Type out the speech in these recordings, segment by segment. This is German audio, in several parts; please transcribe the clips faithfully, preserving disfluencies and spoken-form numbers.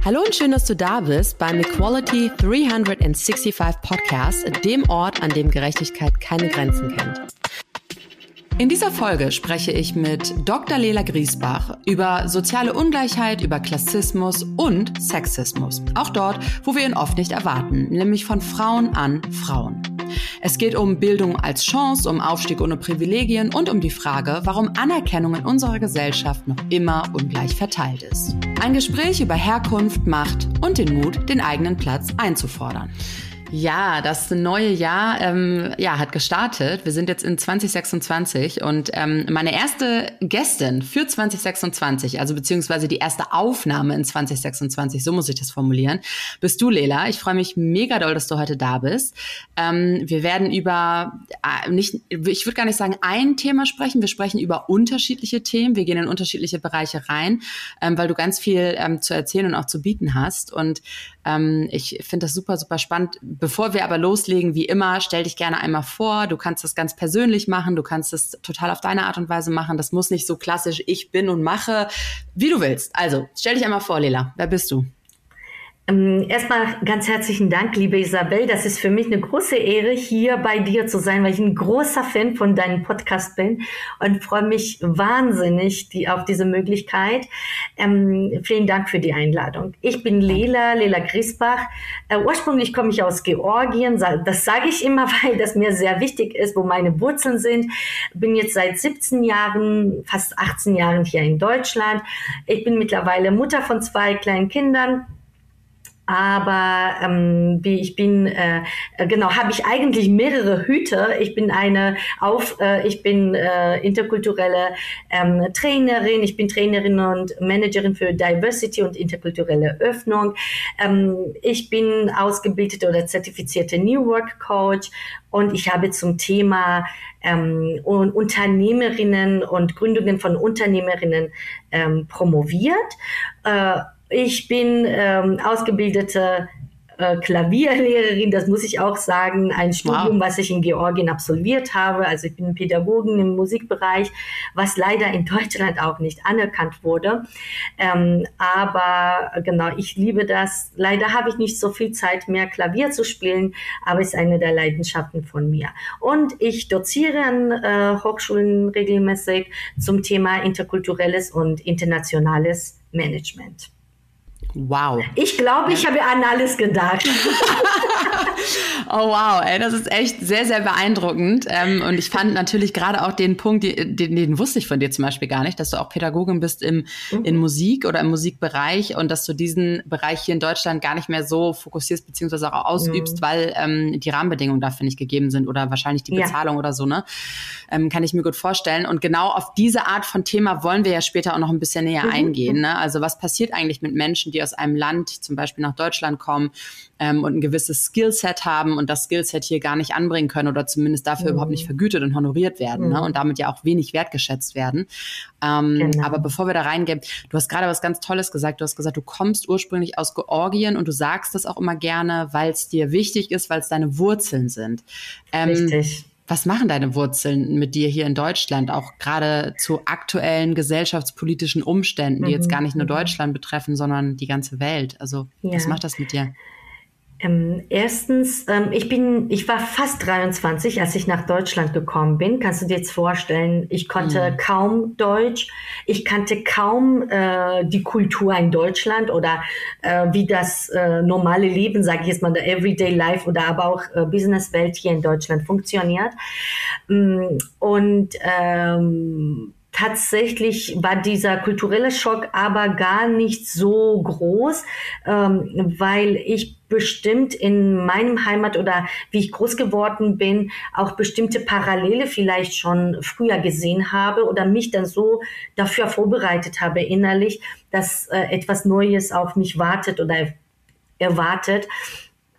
Hallo und schön, dass du da bist beim Equality dreihundertfünfundsechzig Podcast, dem Ort, an dem Gerechtigkeit keine Grenzen kennt. In dieser Folge spreche ich mit Doktor Lela Griesbach über soziale Ungleichheit, über Klassismus und Sexismus. Auch dort, wo wir ihn oft nicht erwarten, nämlich von Frauen an Frauen. Es geht um Bildung als Chance, um Aufstieg ohne Privilegien und um die Frage, warum Anerkennung in unserer Gesellschaft noch immer ungleich verteilt ist. Ein Gespräch über Herkunft, Macht und den Mut, den eigenen Platz einzufordern. Ja, das neue Jahr ähm, ja, hat gestartet. Wir sind jetzt in zwanzig sechsundzwanzig und ähm, meine erste Gästin für zwanzig sechsundzwanzig, also beziehungsweise die erste Aufnahme in zwanzig sechsundzwanzig, so muss ich das formulieren, bist du, Lela. Ich freue mich mega doll, dass du heute da bist. Ähm, wir werden über, äh, nicht, ich würde gar nicht sagen ein Thema sprechen, wir sprechen über unterschiedliche Themen, wir gehen in unterschiedliche Bereiche rein, ähm, weil du ganz viel ähm, zu erzählen und auch zu bieten hast und ähm, ich finde das super, super spannend. Bevor wir aber loslegen, wie immer, stell dich gerne einmal vor. Du kannst das ganz persönlich machen, du kannst es total auf deine Art und Weise machen. Das muss nicht so klassisch, ich bin und mache, wie du willst. Also, stell dich einmal vor, Lela. Wer bist du? Ähm, erstmal ganz herzlichen Dank, liebe Isabel. Das ist für mich eine große Ehre, hier bei dir zu sein, weil ich ein großer Fan von deinem Podcast bin und freue mich wahnsinnig die, auf diese Möglichkeit. Ähm, vielen Dank für die Einladung. Ich bin Lela, Lela Griesbach. Äh, ursprünglich komme ich aus Georgien. Das sage ich immer, weil das mir sehr wichtig ist, wo meine Wurzeln sind. Bin jetzt seit siebzehn Jahren, fast achtzehn Jahren hier in Deutschland. Ich bin mittlerweile Mutter von zwei kleinen Kindern. Aber ähm, wie ich bin, äh, genau, habe ich eigentlich mehrere Hüte. Ich bin eine auf, äh, ich bin äh, interkulturelle ähm, Trainerin. Ich bin Trainerin und Managerin für Diversity und interkulturelle Öffnung. Ähm, ich bin ausgebildete oder zertifizierte New Work Coach und ich habe zum Thema ähm, Unternehmerinnen und Gründungen von Unternehmerinnen ähm, promoviert. Äh, Ich bin ähm, ausgebildete äh, Klavierlehrerin, das muss ich auch sagen, ein Studium, wow. was ich in Georgien absolviert habe. Also ich bin Pädagogin im Musikbereich, was leider in Deutschland auch nicht anerkannt wurde. Ähm, aber genau, ich liebe das. Leider habe ich nicht so viel Zeit mehr, Klavier zu spielen, aber es ist eine der Leidenschaften von mir. Und ich doziere an äh, Hochschulen regelmäßig zum Thema interkulturelles und internationales Management. Wow. Ich glaube, ich habe an alles gedacht. Oh wow, ey, das ist echt sehr, sehr beeindruckend. Ähm, und ich fand natürlich gerade auch den Punkt, den, den wusste ich von dir zum Beispiel gar nicht, dass du auch Pädagogin bist im, mhm. in Musik oder im Musikbereich und dass du diesen Bereich hier in Deutschland gar nicht mehr so fokussierst beziehungsweise auch ausübst, mhm. weil ähm, die Rahmenbedingungen dafür nicht gegeben sind oder wahrscheinlich die Bezahlung ja. oder so, ne? Ähm, kann ich mir gut vorstellen. Und genau auf diese Art von Thema wollen wir ja später auch noch ein bisschen näher mhm. eingehen, ne? Also was passiert eigentlich mit Menschen, die aus einem Land zum Beispiel nach Deutschland kommen ähm, und ein gewisses Skillset haben und das Skillset hier gar nicht anbringen können oder zumindest dafür mhm. überhaupt nicht vergütet und honoriert werden, mhm. ne? Und damit ja auch wenig wertgeschätzt werden. Ähm, genau. Aber bevor wir da reingehen, du hast gerade was ganz Tolles gesagt. Du hast gesagt, du kommst ursprünglich aus Georgien und du sagst das auch immer gerne, weil es dir wichtig ist, weil es deine Wurzeln sind. Ähm, Richtig. Was machen deine Wurzeln mit dir hier in Deutschland, auch gerade zu aktuellen gesellschaftspolitischen Umständen, die mhm. jetzt gar nicht nur Deutschland betreffen, sondern die ganze Welt? Also ja. was macht das mit dir? Ähm, erstens, ähm, ich bin, ich war fast dreiundzwanzig, als ich nach Deutschland gekommen bin. Kannst du dir jetzt vorstellen, ich konnte mhm. kaum Deutsch, ich kannte kaum äh, die Kultur in Deutschland oder äh, wie das äh, normale Leben, sage ich jetzt mal, der Everyday Life oder aber auch äh, Businesswelt hier in Deutschland funktioniert. Und ähm, tatsächlich war dieser kulturelle Schock aber gar nicht so groß, ähm, weil ich bestimmt in meinem Heimat oder wie ich groß geworden bin, auch bestimmte Parallele vielleicht schon früher gesehen habe oder mich dann so dafür vorbereitet habe innerlich, dass äh, etwas Neues auf mich wartet oder erwartet.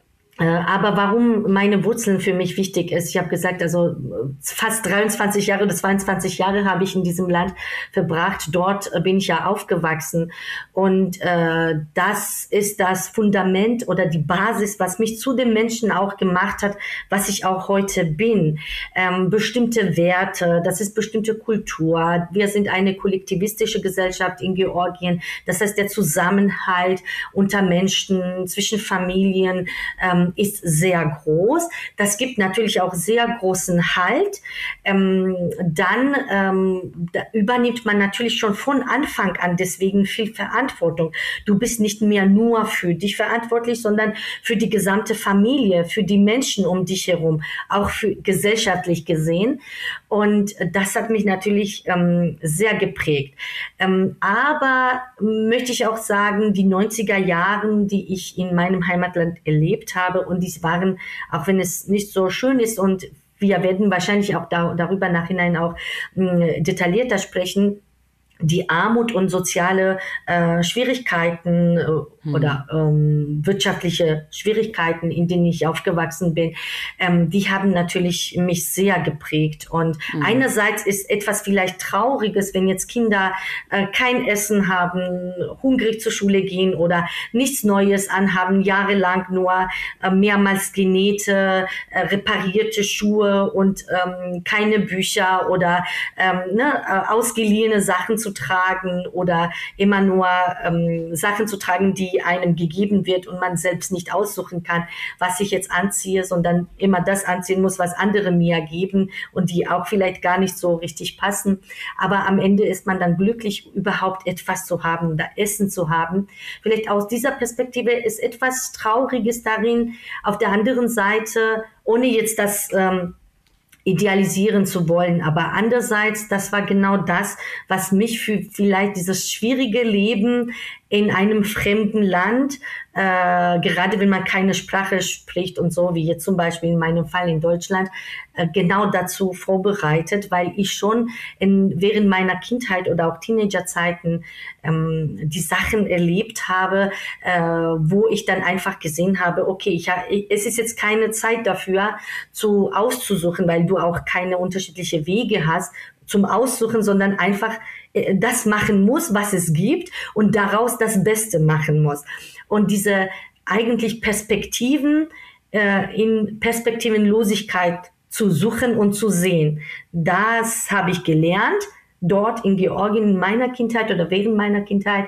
Aber warum meine Wurzeln für mich wichtig ist, ich habe gesagt, also fast dreiundzwanzig Jahre oder zweiundzwanzig Jahre habe ich in diesem Land verbracht. Dort bin ich ja aufgewachsen. Und äh, das ist das Fundament oder die Basis, was mich zu dem Menschen auch gemacht hat, was ich auch heute bin. Ähm, bestimmte Werte, das ist bestimmte Kultur. Wir sind eine kollektivistische Gesellschaft in Georgien. Das heißt, der Zusammenhalt unter Menschen, zwischen Familien, ähm, ist sehr groß. Das gibt natürlich auch sehr großen Halt. Ähm, dann ähm, da übernimmt man natürlich schon von Anfang an deswegen viel Verantwortung. Du bist nicht mehr nur für dich verantwortlich, sondern für die gesamte Familie, für die Menschen um dich herum, auch für gesellschaftlich gesehen. Und das hat mich natürlich ähm, sehr geprägt. Ähm, aber möchte ich auch sagen, die neunziger Jahren, die ich in meinem Heimatland erlebt habe, und die waren, auch wenn es nicht so schön ist, und wir werden wahrscheinlich auch da, darüber nachhinein auch mh, detaillierter sprechen, die Armut und soziale äh, Schwierigkeiten äh, hm. oder ähm, wirtschaftliche Schwierigkeiten, in denen ich aufgewachsen bin, ähm, die haben natürlich mich sehr geprägt. Und hm. einerseits ist etwas vielleicht Trauriges, wenn jetzt Kinder äh, kein Essen haben, hungrig zur Schule gehen oder nichts Neues anhaben, jahrelang nur äh, mehrmals genähte, äh, reparierte Schuhe und ähm, keine Bücher oder ähm, ne, äh, ausgeliehene Sachen zu tragen oder immer nur ähm, Sachen zu tragen, die einem gegeben wird und man selbst nicht aussuchen kann, was ich jetzt anziehe, sondern immer das anziehen muss, was andere mir geben und die auch vielleicht gar nicht so richtig passen. Aber am Ende ist man dann glücklich, überhaupt etwas zu haben oder Essen zu haben. Vielleicht aus dieser Perspektive ist etwas Trauriges darin. Auf der anderen Seite, ohne jetzt das ähm, idealisieren zu wollen. Aber andererseits, das war genau das, was mich für vielleicht dieses schwierige Leben in einem fremden Land, äh, gerade wenn man keine Sprache spricht und so, wie jetzt zum Beispiel in meinem Fall in Deutschland, äh, genau dazu vorbereitet, weil ich schon in, während meiner Kindheit oder auch Teenagerzeiten ähm, die Sachen erlebt habe, äh, wo ich dann einfach gesehen habe, okay, ich, ich, es ist jetzt keine Zeit dafür, zu auszusuchen, weil du auch keine unterschiedlichen Wege hast zum Aussuchen, sondern einfach das machen muss, was es gibt und daraus das Beste machen muss. Und diese eigentlich Perspektiven äh, in Perspektivenlosigkeit zu suchen und zu sehen, das habe ich gelernt dort in Georgien in meiner Kindheit oder während meiner Kindheit.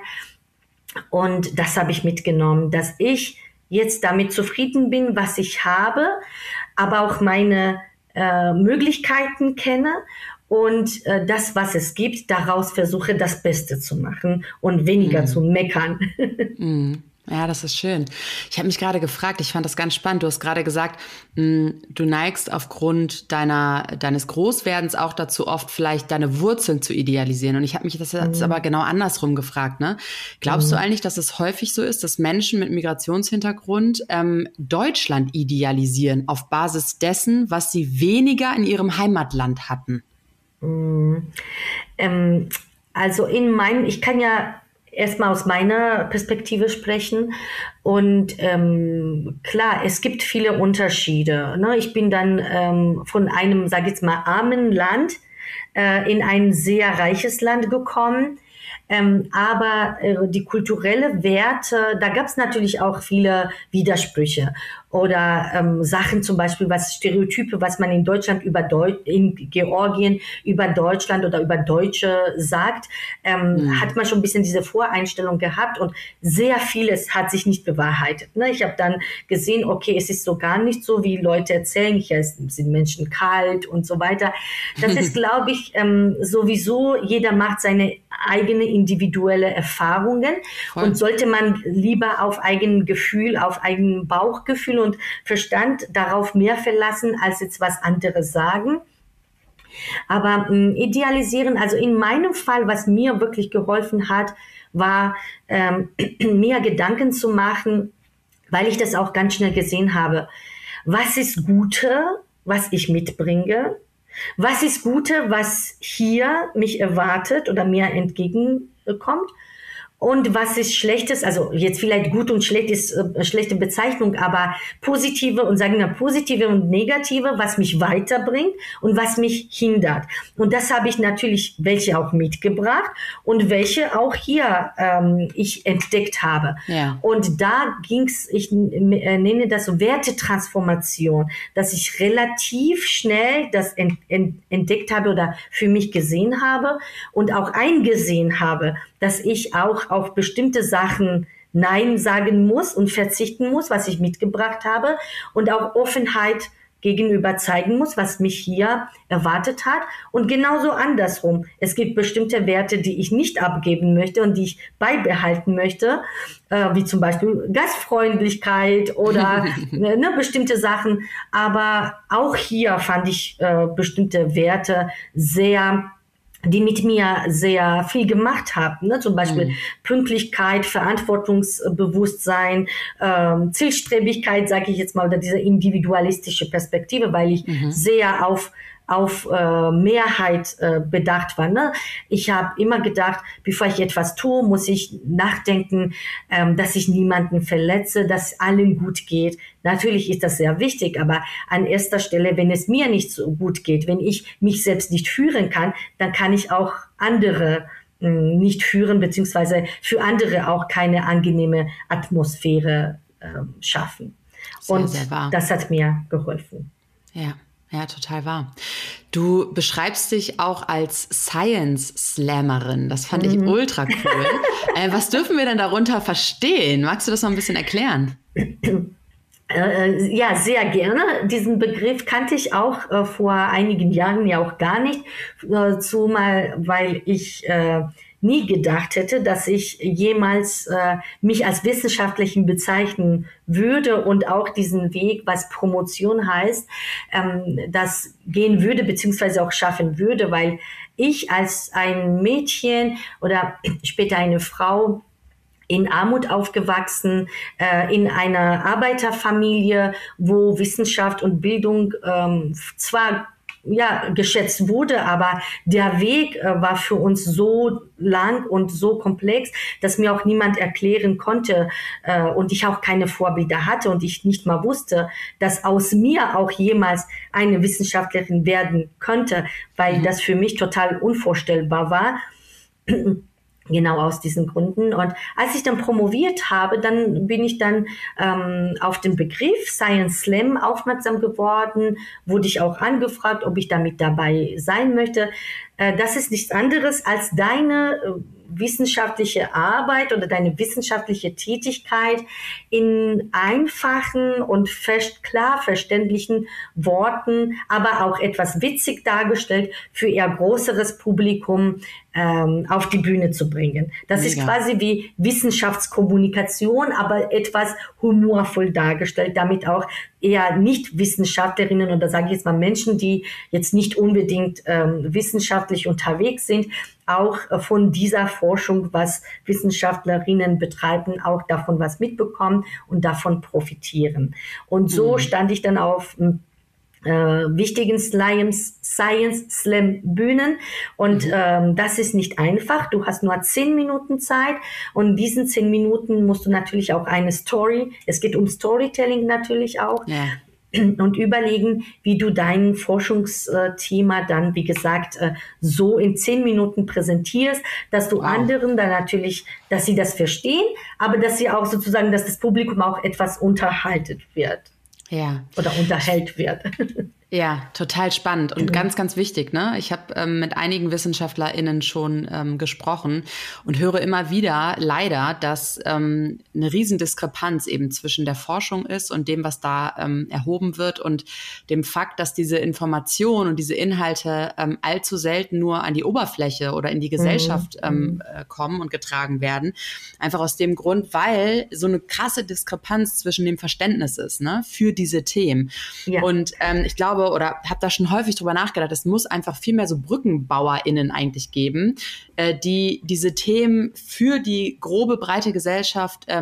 Und das habe ich mitgenommen, dass ich jetzt damit zufrieden bin, was ich habe, aber auch meine äh, Möglichkeiten kenne und äh, das, was es gibt, daraus versuche, das Beste zu machen und weniger mm. zu meckern. mm. Ja, das ist schön. Ich habe mich gerade gefragt, ich fand das ganz spannend. Du hast gerade gesagt, mh, du neigst aufgrund deiner deines Großwerdens auch dazu, oft vielleicht deine Wurzeln zu idealisieren. Und ich habe mich das jetzt mhm. aber genau andersrum gefragt. Ne? Glaubst mhm. du eigentlich, dass es häufig so ist, dass Menschen mit Migrationshintergrund ähm, Deutschland idealisieren auf Basis dessen, was sie weniger in ihrem Heimatland hatten? Mhm. Ähm, also in meinem, ich kann ja erstmal aus meiner Perspektive sprechen und ähm, klar, es gibt viele Unterschiede. Ne? Ich bin dann ähm, von einem, sag ich jetzt mal, armen Land äh, in ein sehr reiches Land gekommen. Ähm, aber äh, die kulturelle Werte, da gab es natürlich auch viele Widersprüche oder ähm, Sachen zum Beispiel, was Stereotype, was man in Deutschland über Deu- in Georgien über Deutschland oder über Deutsche sagt, ähm, mhm. hat man schon ein bisschen diese Voreinstellung gehabt und sehr vieles hat sich nicht bewahrheitet. Ne? Ich habe dann gesehen, okay, es ist so gar nicht so, wie Leute erzählen, hier sind Menschen kalt und so weiter. Das ist, glaube ich, ähm, sowieso, jeder macht seine eigene individuelle Erfahrungen Voll. Und sollte man lieber auf eigenem Gefühl, auf eigenem Bauchgefühl und Verstand darauf mehr verlassen, als jetzt was andere sagen. Aber ähm, idealisieren, also in meinem Fall, was mir wirklich geholfen hat, war ähm, mir Gedanken zu machen, weil ich das auch ganz schnell gesehen habe. Was ist Gute, was ich mitbringe? Was ist Gute, was hier mich erwartet oder mir entgegenkommt? Und was ist Schlechtes, also jetzt vielleicht gut und schlecht ist äh, schlechte Bezeichnung, aber positive und sagen wir positive und negative, was mich weiterbringt und was mich hindert. Und das habe ich natürlich welche auch mitgebracht und welche auch hier ähm, ich entdeckt habe. Ja. Und da ging's, ich äh, nenne das so Wertetransformation, dass ich relativ schnell das ent, ent, entdeckt habe oder für mich gesehen habe und auch eingesehen habe, dass ich auch auf bestimmte Sachen Nein sagen muss und verzichten muss, was ich mitgebracht habe und auch Offenheit gegenüber zeigen muss, was mich hier erwartet hat und genauso andersrum. Es gibt bestimmte Werte, die ich nicht abgeben möchte und die ich beibehalten möchte, äh, wie zum Beispiel Gastfreundlichkeit oder ne, bestimmte Sachen. Aber auch hier fand ich äh, bestimmte Werte sehr die mit mir sehr viel gemacht haben, ne? Zum Beispiel mhm. Pünktlichkeit, Verantwortungsbewusstsein, ähm, Zielstrebigkeit, sage ich jetzt mal, oder diese individualistische Perspektive, weil ich mhm. sehr auf auf äh, Mehrheit äh, bedacht war. Ne? Ich habe immer gedacht, bevor ich etwas tue, muss ich nachdenken, ähm, dass ich niemanden verletze, dass allen gut geht. Natürlich ist das sehr wichtig, aber an erster Stelle, wenn es mir nicht so gut geht, wenn ich mich selbst nicht führen kann, dann kann ich auch andere mh, nicht führen, beziehungsweise für andere auch keine angenehme Atmosphäre äh, schaffen. Sehr, Und sehr wahr. Das hat mir geholfen. Ja. Ja, total wahr. Du beschreibst dich auch als Science-Slammerin. Das fand ich ultra cool. äh, was dürfen wir denn darunter verstehen? Magst du das noch ein bisschen erklären? Äh, ja, sehr gerne. Diesen Begriff kannte ich auch äh, vor einigen Jahren ja auch gar nicht, äh, zumal weil ich äh, nie gedacht hätte, dass ich jemals äh, mich als Wissenschaftlichen bezeichnen würde und auch diesen Weg, was Promotion heißt, ähm, das gehen würde beziehungsweise auch schaffen würde, weil ich als ein Mädchen oder später eine Frau in Armut aufgewachsen, äh, in einer Arbeiterfamilie, wo Wissenschaft und Bildung ähm, zwar ja geschätzt wurde, aber der Weg äh, war für uns so lang und so komplex, dass mir auch niemand erklären konnte äh, und ich auch keine Vorbilder hatte und ich nicht mal wusste, dass aus mir auch jemals eine Wissenschaftlerin werden könnte, weil mhm. das für mich total unvorstellbar war. Genau aus diesen Gründen. Und als ich dann promoviert habe, dann bin ich dann ähm, auf den Begriff Science Slam aufmerksam geworden, wurde ich auch angefragt, ob ich damit dabei sein möchte. Äh, das ist nichts anderes als deine äh, wissenschaftliche Arbeit oder deine wissenschaftliche Tätigkeit in einfachen und fest, klar verständlichen Worten, aber auch etwas witzig dargestellt für eher größeres Publikum ähm, auf die Bühne zu bringen. Das Mega. Ist quasi wie Wissenschaftskommunikation, aber etwas humorvoll dargestellt, damit auch eher Nicht-Wissenschaftlerinnen oder sage ich jetzt mal Menschen, die jetzt nicht unbedingt ähm, wissenschaftlich unterwegs sind, auch äh, von dieser Forschung, was Wissenschaftlerinnen betreiben, auch davon was mitbekommen und davon profitieren. Und so mhm. stand ich dann auf äh, wichtigen Science, Science Slam Bühnen und mhm. ähm, das ist nicht einfach. Du hast nur zehn Minuten Zeit und in diesen zehn Minuten musst du natürlich auch eine Story, es geht um Storytelling natürlich auch, ja. und überlegen, wie du dein Forschungsthema dann, wie gesagt, so in zehn Minuten präsentierst, dass du wow. anderen dann natürlich, dass sie das verstehen, aber dass sie auch sozusagen, dass das Publikum auch etwas unterhalten wird. Ja. Oder unterhält wird. Ja, total spannend und mhm. ganz, ganz wichtig. Ne? Ich habe ähm, mit einigen WissenschaftlerInnen schon ähm, gesprochen und höre immer wieder leider, dass ähm, eine Riesendiskrepanz eben zwischen der Forschung ist und dem, was da ähm, erhoben wird und dem Fakt, dass diese Informationen und diese Inhalte ähm, allzu selten nur an die Oberfläche oder in die Gesellschaft mhm. ähm, äh, kommen und getragen werden. Einfach aus dem Grund, weil so eine krasse Diskrepanz zwischen dem Verständnis ist, ne, für diese Themen. Ja. Und ähm, ich glaube, oder habe da schon häufig drüber nachgedacht, es muss einfach viel mehr so BrückenbauerInnen eigentlich geben, äh, die diese Themen für die grobe, breite Gesellschaft ähm,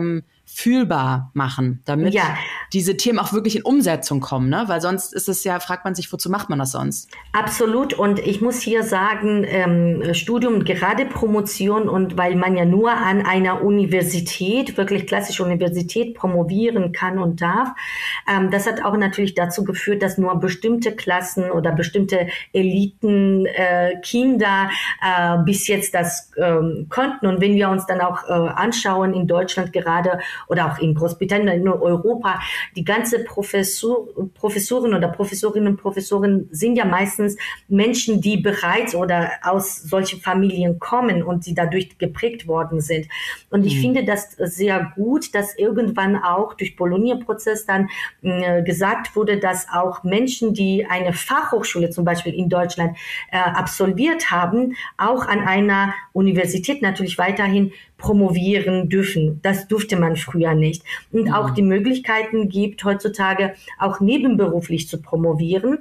fühlbar machen, damit ja. diese Themen auch wirklich in Umsetzung kommen, ne? Weil sonst ist es ja, fragt man sich, wozu macht man das sonst? Absolut. Und ich muss hier sagen, ähm, Studium, gerade Promotion, und weil man ja nur an einer Universität, wirklich klassische Universität, promovieren kann und darf, ähm, das hat auch natürlich dazu geführt, dass nur bestimmte Klassen oder bestimmte Eliten, äh, Kinder äh, bis jetzt das ähm, konnten. Und wenn wir uns dann auch äh, anschauen, in Deutschland gerade oder auch in Großbritannien, in Europa, die ganze Professor, Professoren oder Professorinnen und Professoren sind ja meistens Menschen, die bereits oder aus solchen Familien kommen und die dadurch geprägt worden sind. Und ich mhm. finde das sehr gut, dass irgendwann auch durch Bologna-Prozess dann äh, gesagt wurde, dass auch Menschen, die eine Fachhochschule zum Beispiel in Deutschland äh, absolviert haben, auch an einer Universität natürlich weiterhin promovieren dürfen. Das durfte man früher nicht. Und mhm. auch die Möglichkeiten gibt, heutzutage auch nebenberuflich zu promovieren.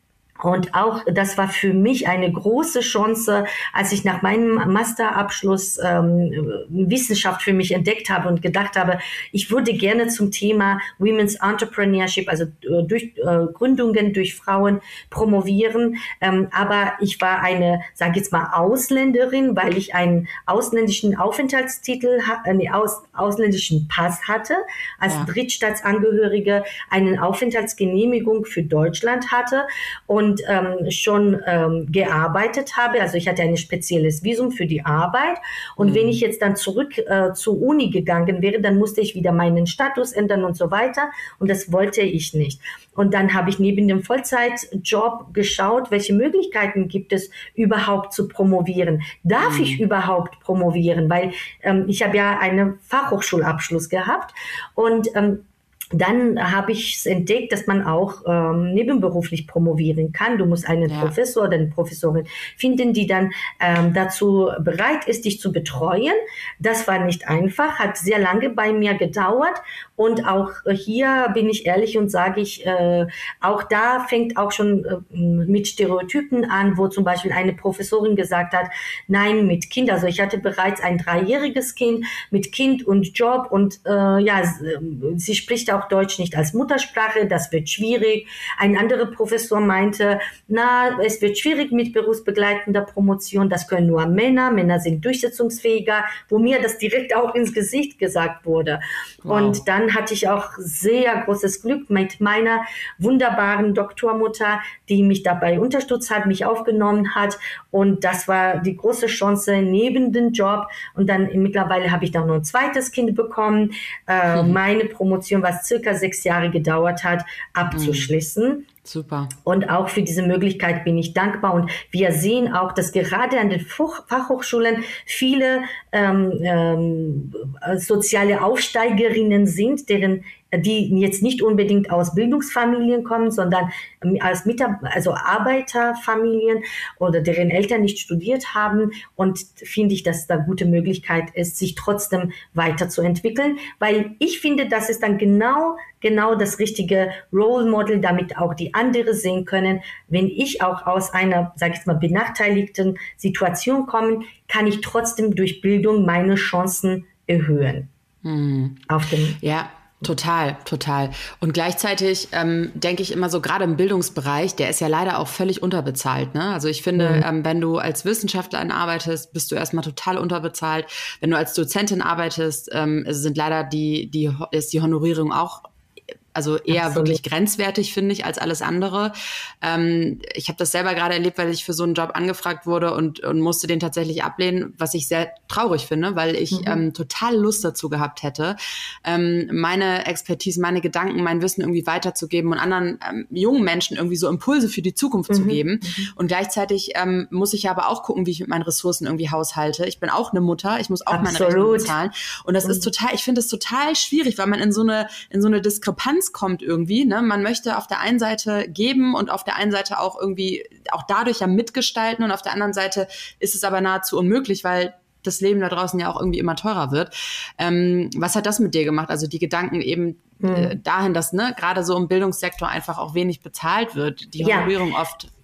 Und auch das war für mich eine große Chance, als ich nach meinem Masterabschluss ähm, Wissenschaft für mich entdeckt habe und gedacht habe, ich würde gerne zum Thema Women's Entrepreneurship, also äh, durch äh, Gründungen durch Frauen promovieren. Ähm, aber ich war eine, sage ich jetzt mal, Ausländerin, weil ich einen ausländischen Aufenthaltstitel, einen aus, ausländischen Pass hatte, als ja. Drittstaatsangehörige eine Aufenthaltsgenehmigung für Deutschland hatte und Und ähm, schon ähm, gearbeitet habe. Also ich hatte ein spezielles Visum für die Arbeit. Und mhm. wenn ich jetzt dann zurück äh, zur Uni gegangen wäre, dann musste ich wieder meinen Status ändern und so weiter. Und das wollte ich nicht. Und dann habe ich neben dem Vollzeitjob geschaut, welche Möglichkeiten gibt es überhaupt zu promovieren. Darf mhm. ich überhaupt promovieren? Weil ähm, ich habe ja einen Fachhochschulabschluss gehabt. Und ähm, dann habe ich es entdeckt, dass man auch ähm, nebenberuflich promovieren kann. Du musst einen ja. Professor oder eine Professorin finden, die dann ähm, dazu bereit ist, dich zu betreuen. Das war nicht einfach, hat sehr lange bei mir gedauert. Und auch hier bin ich ehrlich und sage ich, äh, auch da fängt auch schon äh, mit Stereotypen an, wo zum Beispiel eine Professorin gesagt hat, nein, mit Kind. Also ich hatte bereits ein dreijähriges Kind mit Kind und Job und äh, ja, sie spricht auch Deutsch nicht als Muttersprache, das wird schwierig. Ein anderer Professor meinte, na, es wird schwierig mit berufsbegleitender Promotion, das können nur Männer, Männer sind durchsetzungsfähiger, wo mir das direkt auch ins Gesicht gesagt wurde. Wow. Und dann hatte ich auch sehr großes Glück mit meiner wunderbaren Doktormutter, die mich dabei unterstützt hat, mich aufgenommen hat, und das war die große Chance neben dem Job. Und dann mittlerweile habe ich dann noch ein zweites Kind bekommen. Äh, mhm. Meine Promotion, was circa sechs Jahre gedauert hat, abzuschließen. Mhm. Super. Und auch für diese Möglichkeit bin ich dankbar. Und wir sehen auch, dass gerade an den Fachhochschulen viele ähm, ähm, soziale Aufsteigerinnen sind, deren die jetzt nicht unbedingt aus Bildungsfamilien kommen, sondern als Mitab- also Arbeiterfamilien oder deren Eltern nicht studiert haben. Und finde ich, dass da gute Möglichkeit ist, sich trotzdem weiterzuentwickeln, weil ich finde, das ist dann genau genau das richtige Role Model, damit auch die anderen sehen können, wenn ich auch aus einer, sage ich mal, benachteiligten Situation komme, kann ich trotzdem durch Bildung meine Chancen erhöhen. Hm. Auf dem ja. Total, total. Und gleichzeitig ähm, denke ich immer so, gerade im Bildungsbereich, der ist ja leider auch völlig unterbezahlt, ne? Also ich finde, mhm. ähm, wenn du als Wissenschaftlerin arbeitest, bist du erstmal total unterbezahlt. Wenn du als Dozentin arbeitest, ähm, sind leider die, die, ist die Honorierung auch also eher Absolut. Wirklich grenzwertig, finde ich, als alles andere. Ähm, ich habe das selber gerade erlebt, weil ich für so einen Job angefragt wurde und, und musste den tatsächlich ablehnen, was ich sehr traurig finde, weil ich mhm. ähm, total Lust dazu gehabt hätte, ähm, meine Expertise, meine Gedanken, mein Wissen irgendwie weiterzugeben und anderen ähm, jungen Menschen irgendwie so Impulse für die Zukunft mhm. zu geben. Mhm. Und gleichzeitig ähm, muss ich aber auch gucken, wie ich mit meinen Ressourcen irgendwie haushalte. Ich bin auch eine Mutter, ich muss auch Absolut. Meine Rechnung bezahlen. Und das mhm. ist total, ich finde es total schwierig, weil man in so eine, in so eine Diskrepanz kommt irgendwie, ne? Man möchte auf der einen Seite geben und auf der einen Seite auch irgendwie auch dadurch ja mitgestalten und auf der anderen Seite ist es aber nahezu unmöglich, weil das Leben da draußen ja auch irgendwie immer teurer wird. Ähm, was hat das mit dir gemacht? Also die Gedanken eben mhm. äh, dahin, dass ne gerade so im Bildungssektor einfach auch wenig bezahlt wird, die Honorierung ja. oft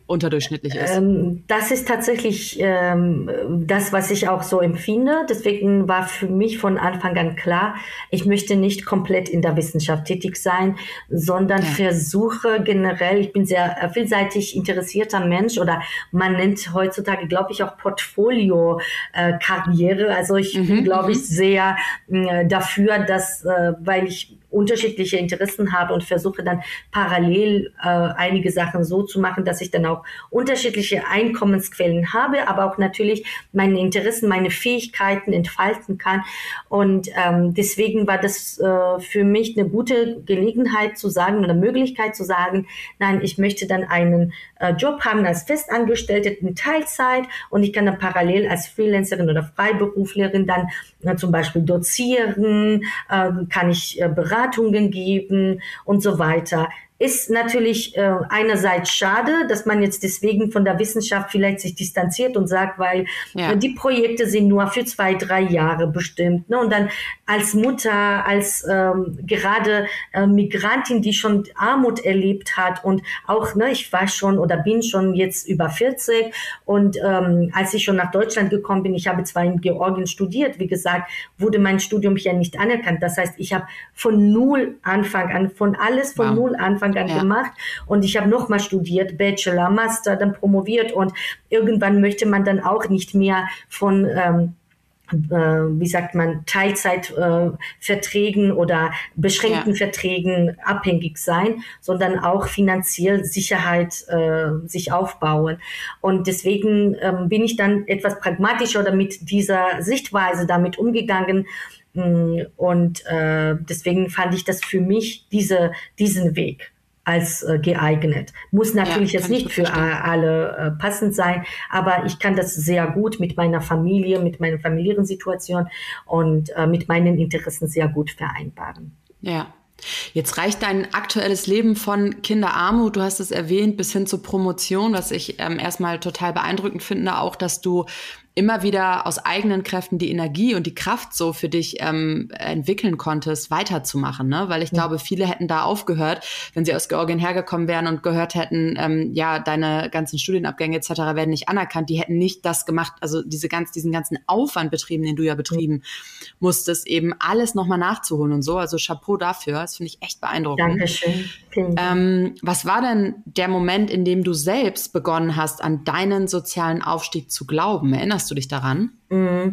unterdurchschnittlich ist? Ähm, das ist tatsächlich ähm, das, was ich auch so empfinde. Deswegen war für mich von Anfang an klar, ich möchte nicht komplett in der Wissenschaft tätig sein, sondern ja. versuche generell, ich bin sehr vielseitig interessierter Mensch oder man nennt heutzutage, glaube ich, auch Portfolio-Karriere. Äh, also ich mhm, bin, glaube ich, sehr äh, dafür, dass, äh, weil ich unterschiedliche Interessen habe und versuche dann parallel äh, einige Sachen so zu machen, dass ich dann auch unterschiedliche Einkommensquellen habe, aber auch natürlich meine Interessen, meine Fähigkeiten entfalten kann. Und ähm, deswegen war das äh, für mich eine gute Gelegenheit zu sagen oder Möglichkeit zu sagen, nein, ich möchte dann einen äh, Job haben als Festangestellte in Teilzeit und ich kann dann parallel als Freelancerin oder Freiberuflerin dann äh, zum Beispiel dozieren, äh, kann ich äh, beraten, Beratungen geben und so weiter. Ist natürlich äh, einerseits schade, dass man jetzt deswegen von der Wissenschaft vielleicht sich distanziert und sagt, weil ja. äh, die Projekte sind nur für zwei, drei Jahre bestimmt. Ne? Und dann als Mutter, als ähm, gerade äh, Migrantin, die schon Armut erlebt hat und auch, ne, ich war schon oder bin schon jetzt über vierzig und ähm, als ich schon nach Deutschland gekommen bin, ich habe zwar in Georgien studiert, wie gesagt, wurde mein Studium hier nicht anerkannt. Das heißt, ich habe von null Anfang an, von alles von wow. null Anfang an ja. gemacht und ich habe nochmal studiert, Bachelor, Master, dann promoviert und irgendwann möchte man dann auch nicht mehr von, ähm, äh, wie sagt man, Teilzeitverträgen äh, oder beschränkten ja. Verträgen abhängig sein, sondern auch finanziell Sicherheit äh, sich aufbauen. Und deswegen ähm, bin ich dann etwas pragmatischer oder mit dieser Sichtweise damit umgegangen. Und äh, deswegen fand ich das für mich diese, diesen Weg als äh, geeignet. Muss natürlich ja, jetzt nicht für a- alle äh, passend sein, aber ich kann das sehr gut mit meiner Familie, mit meiner familiären Situation und äh, mit meinen Interessen sehr gut vereinbaren. Ja. Jetzt reicht dein aktuelles Leben von Kinderarmut, du hast es erwähnt, bis hin zur Promotion, was ich ähm, erstmal total beeindruckend finde, auch, dass du immer wieder aus eigenen Kräften die Energie und die Kraft so für dich ähm, entwickeln konntest, weiterzumachen, ne? Weil ich ja. glaube, viele hätten da aufgehört, wenn sie aus Georgien hergekommen wären und gehört hätten, ähm, ja, deine ganzen Studienabgänge et cetera werden nicht anerkannt, die hätten nicht das gemacht, also diese ganz, diesen ganzen Aufwand betrieben, den du ja betrieben ja. musstest, eben alles nochmal nachzuholen und so. Also Chapeau dafür, das finde ich echt beeindruckend. Dankeschön. Ähm, was war denn der Moment, in dem du selbst begonnen hast, an deinen sozialen Aufstieg zu glauben? Erinnerst du dich daran? Mm.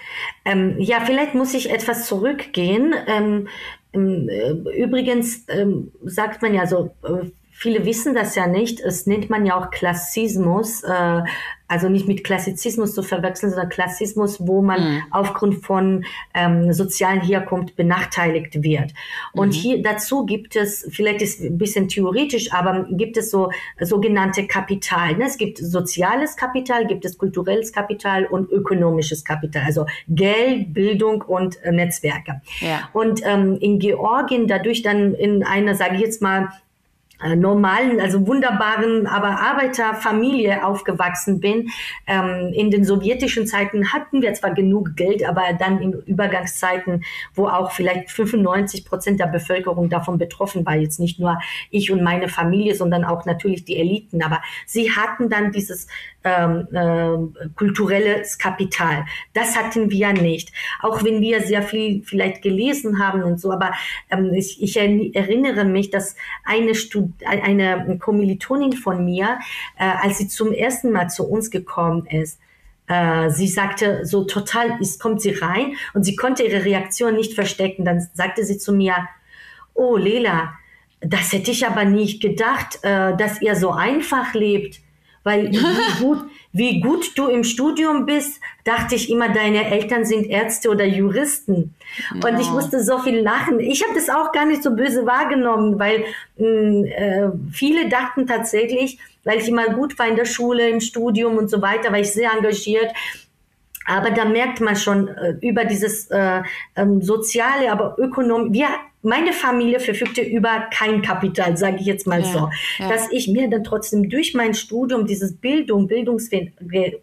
Ähm, ja, vielleicht muss ich etwas zurückgehen. Ähm, äh, übrigens ähm, sagt man ja so, äh, viele wissen das ja nicht, es nennt man ja auch Klassismus, äh, also nicht mit Klassizismus zu verwechseln, sondern Klassismus, wo man mhm. aufgrund von ähm, sozialen Herkunft benachteiligt wird. Und mhm. hier dazu gibt es, vielleicht ist es ein bisschen theoretisch, aber gibt es so sogenannte Kapital. Ne? Es gibt soziales Kapital, gibt es kulturelles Kapital und ökonomisches Kapital, also Geld, Bildung und äh, Netzwerke. Ja. Und ähm, in Georgien dadurch dann in einer, sage ich jetzt mal, normalen, also wunderbaren, aber Arbeiterfamilie aufgewachsen bin. Ähm, in den sowjetischen Zeiten hatten wir zwar genug Geld, aber dann in Übergangszeiten, wo auch vielleicht fünfundneunzig Prozent der Bevölkerung davon betroffen war, jetzt nicht nur ich und meine Familie, sondern auch natürlich die Eliten, aber sie hatten dann dieses ähm, äh, kulturelles Kapital. Das hatten wir nicht. Auch wenn wir sehr viel vielleicht gelesen haben und so, aber ähm, ich, ich erinnere mich, dass eine Stud- eine Kommilitonin von mir, äh, als sie zum ersten Mal zu uns gekommen ist, äh, sie sagte so total, es kommt sie rein und sie konnte ihre Reaktion nicht verstecken. Dann sagte sie zu mir, oh Lela, das hätte ich aber nicht gedacht, äh, dass ihr so einfach lebt. Weil wie gut, wie gut du im Studium bist, dachte ich immer, deine Eltern sind Ärzte oder Juristen. Oh. Und ich musste so viel lachen. Ich habe das auch gar nicht so böse wahrgenommen, weil mh, äh, viele dachten tatsächlich, weil ich immer gut war in der Schule, im Studium und so weiter, war ich sehr engagiert. Aber da merkt man schon äh, über dieses äh, ähm, soziale, aber Ökonom, wir meine Familie verfügte über kein Kapital, sage ich jetzt mal ja, so. Ja. Dass ich mir dann trotzdem durch mein Studium dieses Bildung, Bildungsweg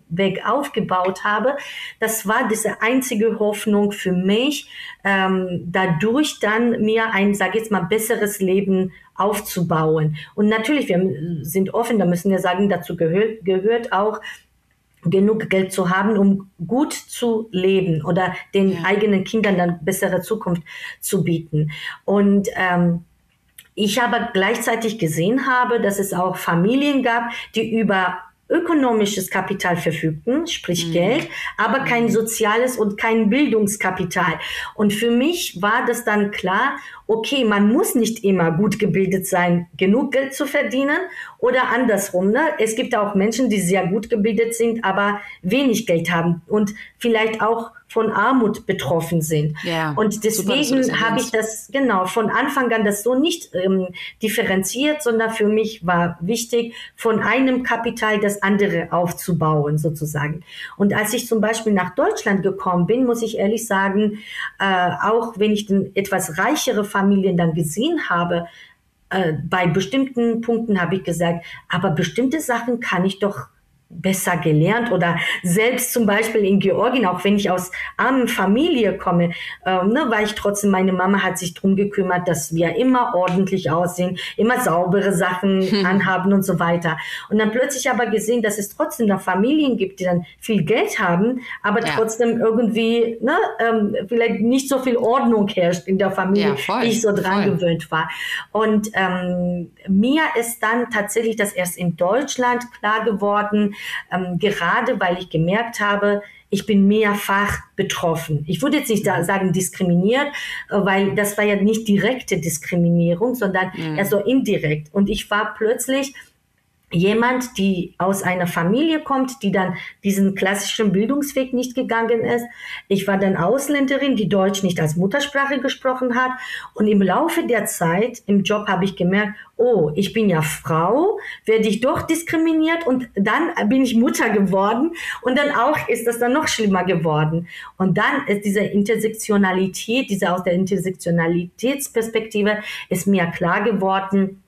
aufgebaut habe, das war diese einzige Hoffnung für mich, ähm, dadurch dann mir ein, sage ich jetzt mal, besseres Leben aufzubauen. Und natürlich, wir sind offen, da müssen wir sagen, dazu gehört, gehört auch, genug Geld zu haben, um gut zu leben oder den ja. eigenen Kindern dann bessere Zukunft zu bieten. Und ähm, ich aber gleichzeitig gesehen habe, dass es auch Familien gab, die über ökonomisches Kapital verfügten, sprich mhm. Geld, aber kein soziales und kein Bildungskapital. Und für mich war das dann klar, okay, man muss nicht immer gut gebildet sein, genug Geld zu verdienen oder andersrum. Ne? Es gibt auch Menschen, die sehr gut gebildet sind, aber wenig Geld haben und vielleicht auch von Armut betroffen sind. Ja, und deswegen habe ich das genau von Anfang an das so nicht ähm, differenziert, sondern für mich war wichtig, von einem Kapital das andere aufzubauen sozusagen. Und als ich zum Beispiel nach Deutschland gekommen bin, muss ich ehrlich sagen, äh, auch wenn ich den etwas reichere Familien dann gesehen habe, äh, bei bestimmten Punkten habe ich gesagt, aber bestimmte Sachen kann ich doch besser gelernt oder selbst zum Beispiel in Georgien, auch wenn ich aus armen Familie komme, ähm, ne, weil ich trotzdem, meine Mama hat sich drum gekümmert, dass wir immer ordentlich aussehen, immer saubere Sachen hm. anhaben und so weiter. Und dann plötzlich aber gesehen, dass es trotzdem noch Familien gibt, die dann viel Geld haben, aber ja. trotzdem irgendwie ne, ähm, vielleicht nicht so viel Ordnung herrscht in der Familie, ja, voll, wie ich so dran voll. gewöhnt war. Und ähm, mir ist dann tatsächlich das erst in Deutschland klar geworden, Ähm, gerade weil ich gemerkt habe, ich bin mehrfach betroffen. Ich würde jetzt nicht da sagen diskriminiert, weil das war ja nicht direkte Diskriminierung, sondern mhm. eher so indirekt. Und ich war plötzlich jemand, die aus einer Familie kommt, die dann diesen klassischen Bildungsweg nicht gegangen ist. Ich war dann Ausländerin, die Deutsch nicht als Muttersprache gesprochen hat. Und im Laufe der Zeit im Job habe ich gemerkt, oh, ich bin ja Frau, werde ich doch diskriminiert und dann bin ich Mutter geworden und dann auch ist das dann noch schlimmer geworden. Und dann ist diese Intersektionalität, diese aus der Intersektionalitätsperspektive ist mir klar geworden,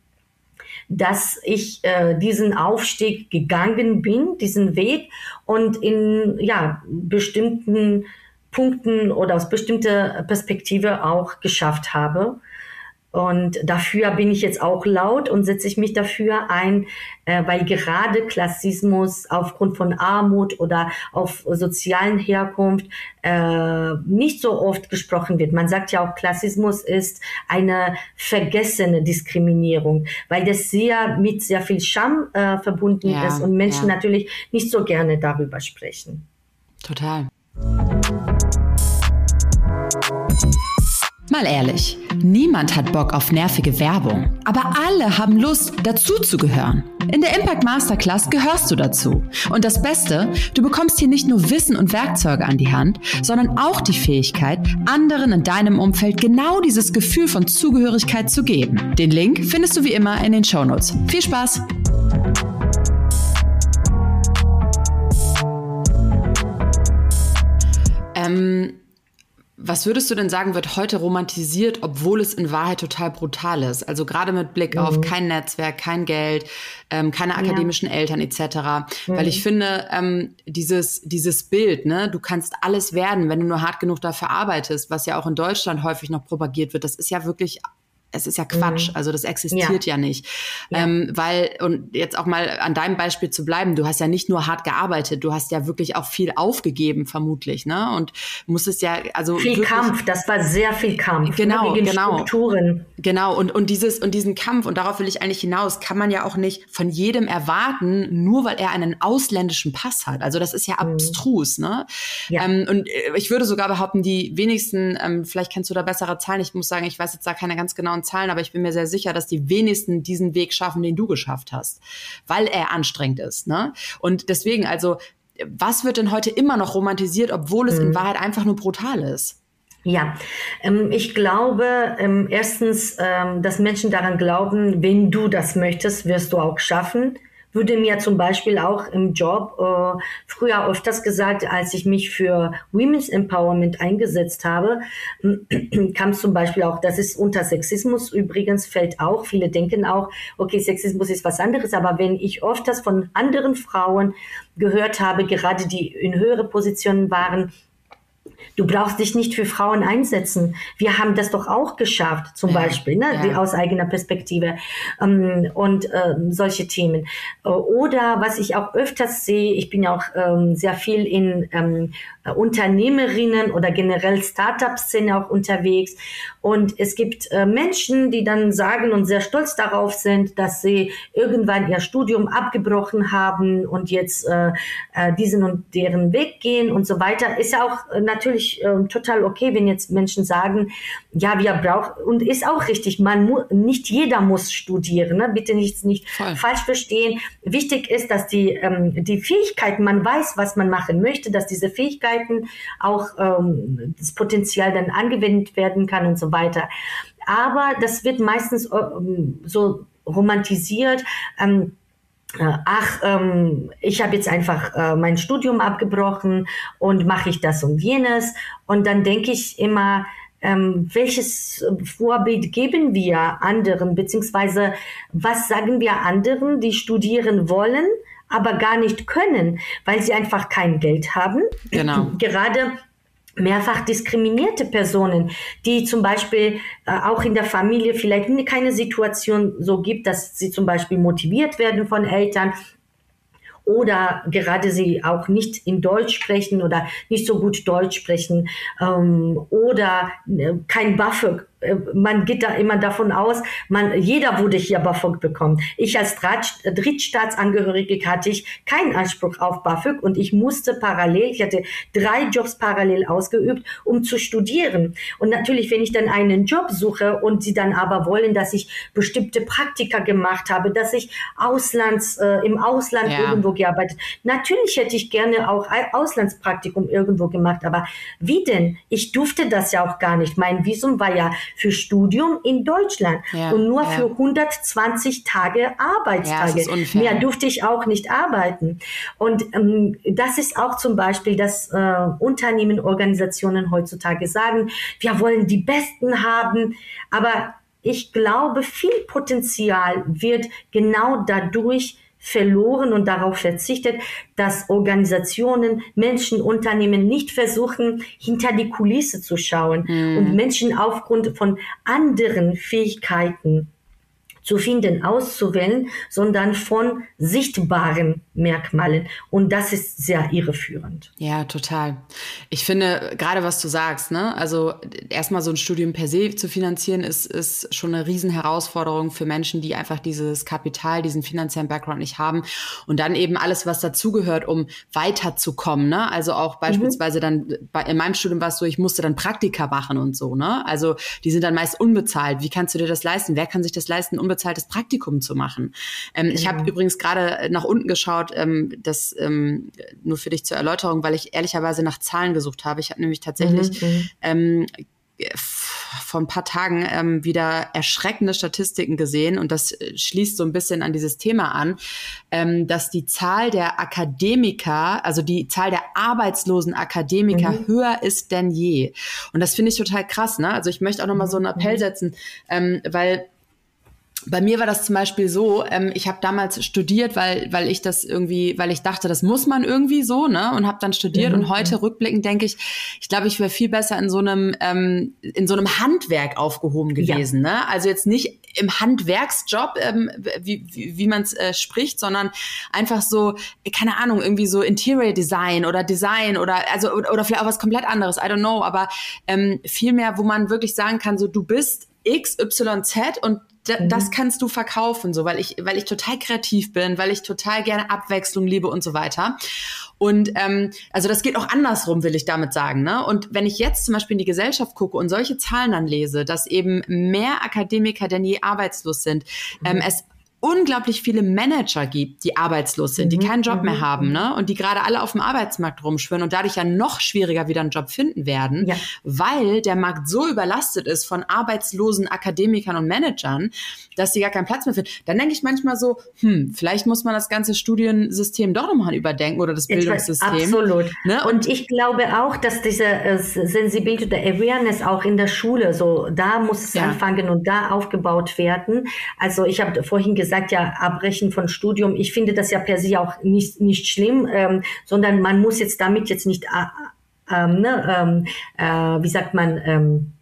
dass ich äh, diesen Aufstieg gegangen bin, diesen Weg und in ja bestimmten Punkten oder aus bestimmter Perspektive auch geschafft habe. Und dafür bin ich jetzt auch laut und setze ich mich dafür ein, äh, weil gerade Klassismus aufgrund von Armut oder auf sozialen Herkunft äh, nicht so oft gesprochen wird. Man sagt ja auch, Klassismus ist eine vergessene Diskriminierung, weil das sehr mit sehr viel Scham äh, verbunden ja, ist und Menschen ja. natürlich nicht so gerne darüber sprechen. Total. Mal ehrlich, niemand hat Bock auf nervige Werbung, aber alle haben Lust, dazuzugehören. In der Impact Masterclass gehörst du dazu. Und das Beste, du bekommst hier nicht nur Wissen und Werkzeuge an die Hand, sondern auch die Fähigkeit, anderen in deinem Umfeld genau dieses Gefühl von Zugehörigkeit zu geben. Den Link findest du wie immer in den Shownotes. Viel Spaß! Ähm... Was würdest du denn sagen, wird heute romantisiert, obwohl es in Wahrheit total brutal ist? Also gerade mit Blick mhm. auf kein Netzwerk, kein Geld, ähm, keine akademischen ja. Eltern et cetera. Mhm. Weil ich finde, ähm, dieses dieses Bild, ne, du kannst alles werden, wenn du nur hart genug dafür arbeitest, was ja auch in Deutschland häufig noch propagiert wird, das ist ja wirklich... Es ist ja Quatsch, mhm. also das existiert ja, ja nicht. Ja. Ähm, weil, und jetzt auch mal an deinem Beispiel zu bleiben, du hast ja nicht nur hart gearbeitet, du hast ja wirklich auch viel aufgegeben, vermutlich, ne? Und musstest ja, also. Viel wirklich, Kampf, das war sehr viel Kampf. Genau, gegen genau. Strukturen. Genau, und, und dieses, und diesen Kampf, und darauf will ich eigentlich hinaus, kann man ja auch nicht von jedem erwarten, nur weil er einen ausländischen Pass hat. Also das ist ja mhm. abstrus, ne? Ja. Ähm, und ich würde sogar behaupten, die wenigsten, ähm, vielleicht kennst du da bessere Zahlen, ich muss sagen, ich weiß jetzt da keine ganz genauen Zahlen, aber ich bin mir sehr sicher, dass die wenigsten diesen Weg schaffen, den du geschafft hast, weil er anstrengend ist, ne? Und deswegen, also, was wird denn heute immer noch romantisiert, obwohl es mhm. in Wahrheit einfach nur brutal ist? Ja, ähm, ich glaube, ähm, erstens, ähm, dass Menschen daran glauben, wenn du das möchtest, wirst du auch schaffen. würde mir zum Beispiel auch im Job äh, früher öfters gesagt, als ich mich für Women's Empowerment eingesetzt habe, kam zum Beispiel auch, das ist unter Sexismus übrigens, fällt auch, viele denken auch, okay, Sexismus ist was anderes, aber wenn ich öfters von anderen Frauen gehört habe, gerade die in höhere Positionen waren, du brauchst dich nicht für Frauen einsetzen. Wir haben das doch auch geschafft, zum ja, Beispiel, ne, ja. die, aus eigener Perspektive ähm, und ähm, solche Themen. Oder was ich auch öfters sehe, ich bin ja auch ähm, sehr viel in ähm, Unternehmerinnen oder generell Startup-Szene auch unterwegs. Und es gibt äh, Menschen, die dann sagen und sehr stolz darauf sind, dass sie irgendwann ihr Studium abgebrochen haben und jetzt äh, äh, diesen und deren Weg gehen und so weiter. Ist ja auch äh, natürlich äh, total okay, wenn jetzt Menschen sagen, ja, wir brauchen, und ist auch richtig, man mu- nicht jeder muss studieren, ne? Bitte nicht, nicht falsch verstehen. Wichtig ist, dass die, ähm, die Fähigkeiten, man weiß, was man machen möchte, dass diese Fähigkeiten auch ähm, das Potenzial dann angewendet werden kann und so weiter. Aber das wird meistens ähm, so romantisiert, ähm, ach, ähm, ich habe jetzt einfach äh, mein Studium abgebrochen und mache ich das und jenes. Und dann denke ich immer, ähm, welches Vorbild geben wir anderen, beziehungsweise was sagen wir anderen, die studieren wollen, aber gar nicht können, weil sie einfach kein Geld haben. Genau. Gerade mehrfach diskriminierte Personen, die zum Beispiel äh, auch in der Familie vielleicht keine Situation so gibt, dass sie zum Beispiel motiviert werden von Eltern oder gerade sie auch nicht in Deutsch sprechen oder nicht so gut Deutsch sprechen ähm, oder äh, kein BAföG. Man geht da immer davon aus, man, jeder wurde hier BAföG bekommen. Ich als Drittstaatsangehörige hatte ich keinen Anspruch auf BAföG und ich musste parallel, ich hatte drei Jobs parallel ausgeübt, um zu studieren. Und natürlich, wenn ich dann einen Job suche und sie dann aber wollen, dass ich bestimmte Praktika gemacht habe, dass ich Auslands, äh, im Ausland ja. irgendwo gearbeitet, natürlich hätte ich gerne auch Auslandspraktikum irgendwo gemacht, aber wie denn? Ich durfte das ja auch gar nicht. Mein Visum war ja für Studium in Deutschland ja, und nur ja. für hundertzwanzig Tage Arbeitstage. Ja, mehr durfte ich auch nicht arbeiten. Und ähm, das ist auch zum Beispiel, dass äh, Unternehmen, Organisationen heutzutage sagen, wir wollen die Besten haben, aber ich glaube, viel Potenzial wird genau dadurch verloren und darauf verzichtet, dass Organisationen, Menschen, Unternehmen nicht versuchen, hinter die Kulisse zu schauen mhm. und Menschen aufgrund von anderen Fähigkeiten zu finden, auszuwählen, sondern von sichtbaren Merkmalen. Und das ist sehr irreführend. Ja, total. Ich finde, gerade was du sagst, ne, also erstmal so ein Studium per se zu finanzieren, ist, ist schon eine Riesenherausforderung für Menschen, die einfach dieses Kapital, diesen finanziellen Background nicht haben. Und dann eben alles, was dazugehört, um weiterzukommen, ne? Also auch beispielsweise mhm. dann, bei, in meinem Studium war es so, ich musste dann Praktika machen und so, ne? Also die sind dann meist unbezahlt. Wie kannst du dir das leisten? Wer kann sich das leisten, unbezahltes Praktikum zu machen? Ähm, genau. Ich habe übrigens gerade nach unten geschaut, ähm, das ähm, nur für dich zur Erläuterung, weil ich ehrlicherweise nach Zahlen gesucht habe. Ich habe nämlich tatsächlich mhm. ähm, vor ein paar Tagen ähm, wieder erschreckende Statistiken gesehen und das schließt so ein bisschen an dieses Thema an, ähm, dass die Zahl der Akademiker, also die Zahl der arbeitslosen Akademiker mhm. höher ist denn je. Und das finde ich total krass, ne? Also ich möchte auch noch mal so einen Appell setzen, ähm, weil bei mir war das zum Beispiel so, ähm, ich habe damals studiert, weil weil ich das irgendwie, weil ich dachte, das muss man irgendwie so, ne, und habe dann studiert. Mhm. Und heute rückblickend denke ich, ich glaube, ich wäre viel besser in so einem ähm, in so einem Handwerk aufgehoben gewesen, ja. ne? Also jetzt nicht im Handwerksjob, ähm, wie wie, wie man es äh, spricht, sondern einfach so, keine Ahnung, irgendwie so Interior Design oder Design oder also oder, oder vielleicht auch was komplett anderes, I don't know, aber ähm, viel mehr, wo man wirklich sagen kann, so du bist X, Y, Z und D- das kannst du verkaufen, so, weil ich, weil ich total kreativ bin, weil ich total gerne Abwechslung liebe und so weiter. Und ähm, also das geht auch andersrum, will ich damit sagen, ne? Und wenn ich jetzt zum Beispiel in die Gesellschaft gucke und solche Zahlen dann lese, dass eben mehr Akademiker denn je arbeitslos sind, mhm. ähm, es unglaublich viele Manager gibt, die arbeitslos sind, die Mhm. keinen Job Mhm. mehr haben, ne? Und die gerade alle auf dem Arbeitsmarkt rumschwirren und dadurch ja noch schwieriger wieder einen Job finden werden, Ja. weil der Markt so überlastet ist von arbeitslosen Akademikern und Managern, dass sie gar keinen Platz mehr finden. Dann denke ich manchmal so, hm, vielleicht muss man das ganze Studiensystem doch nochmal überdenken oder das Bildungssystem. Absolut. Ne? Und ich glaube auch, dass diese äh, Sensibilität oder Awareness auch in der Schule, so da muss es Ja. anfangen und da aufgebaut werden. Also ich habe vorhin gesagt, ja, Abbrechen von Studium, ich finde das ja per se auch nicht, nicht schlimm, ähm, sondern man muss jetzt damit jetzt nicht, äh, ähm, ne, ähm, äh, wie sagt man, ähm,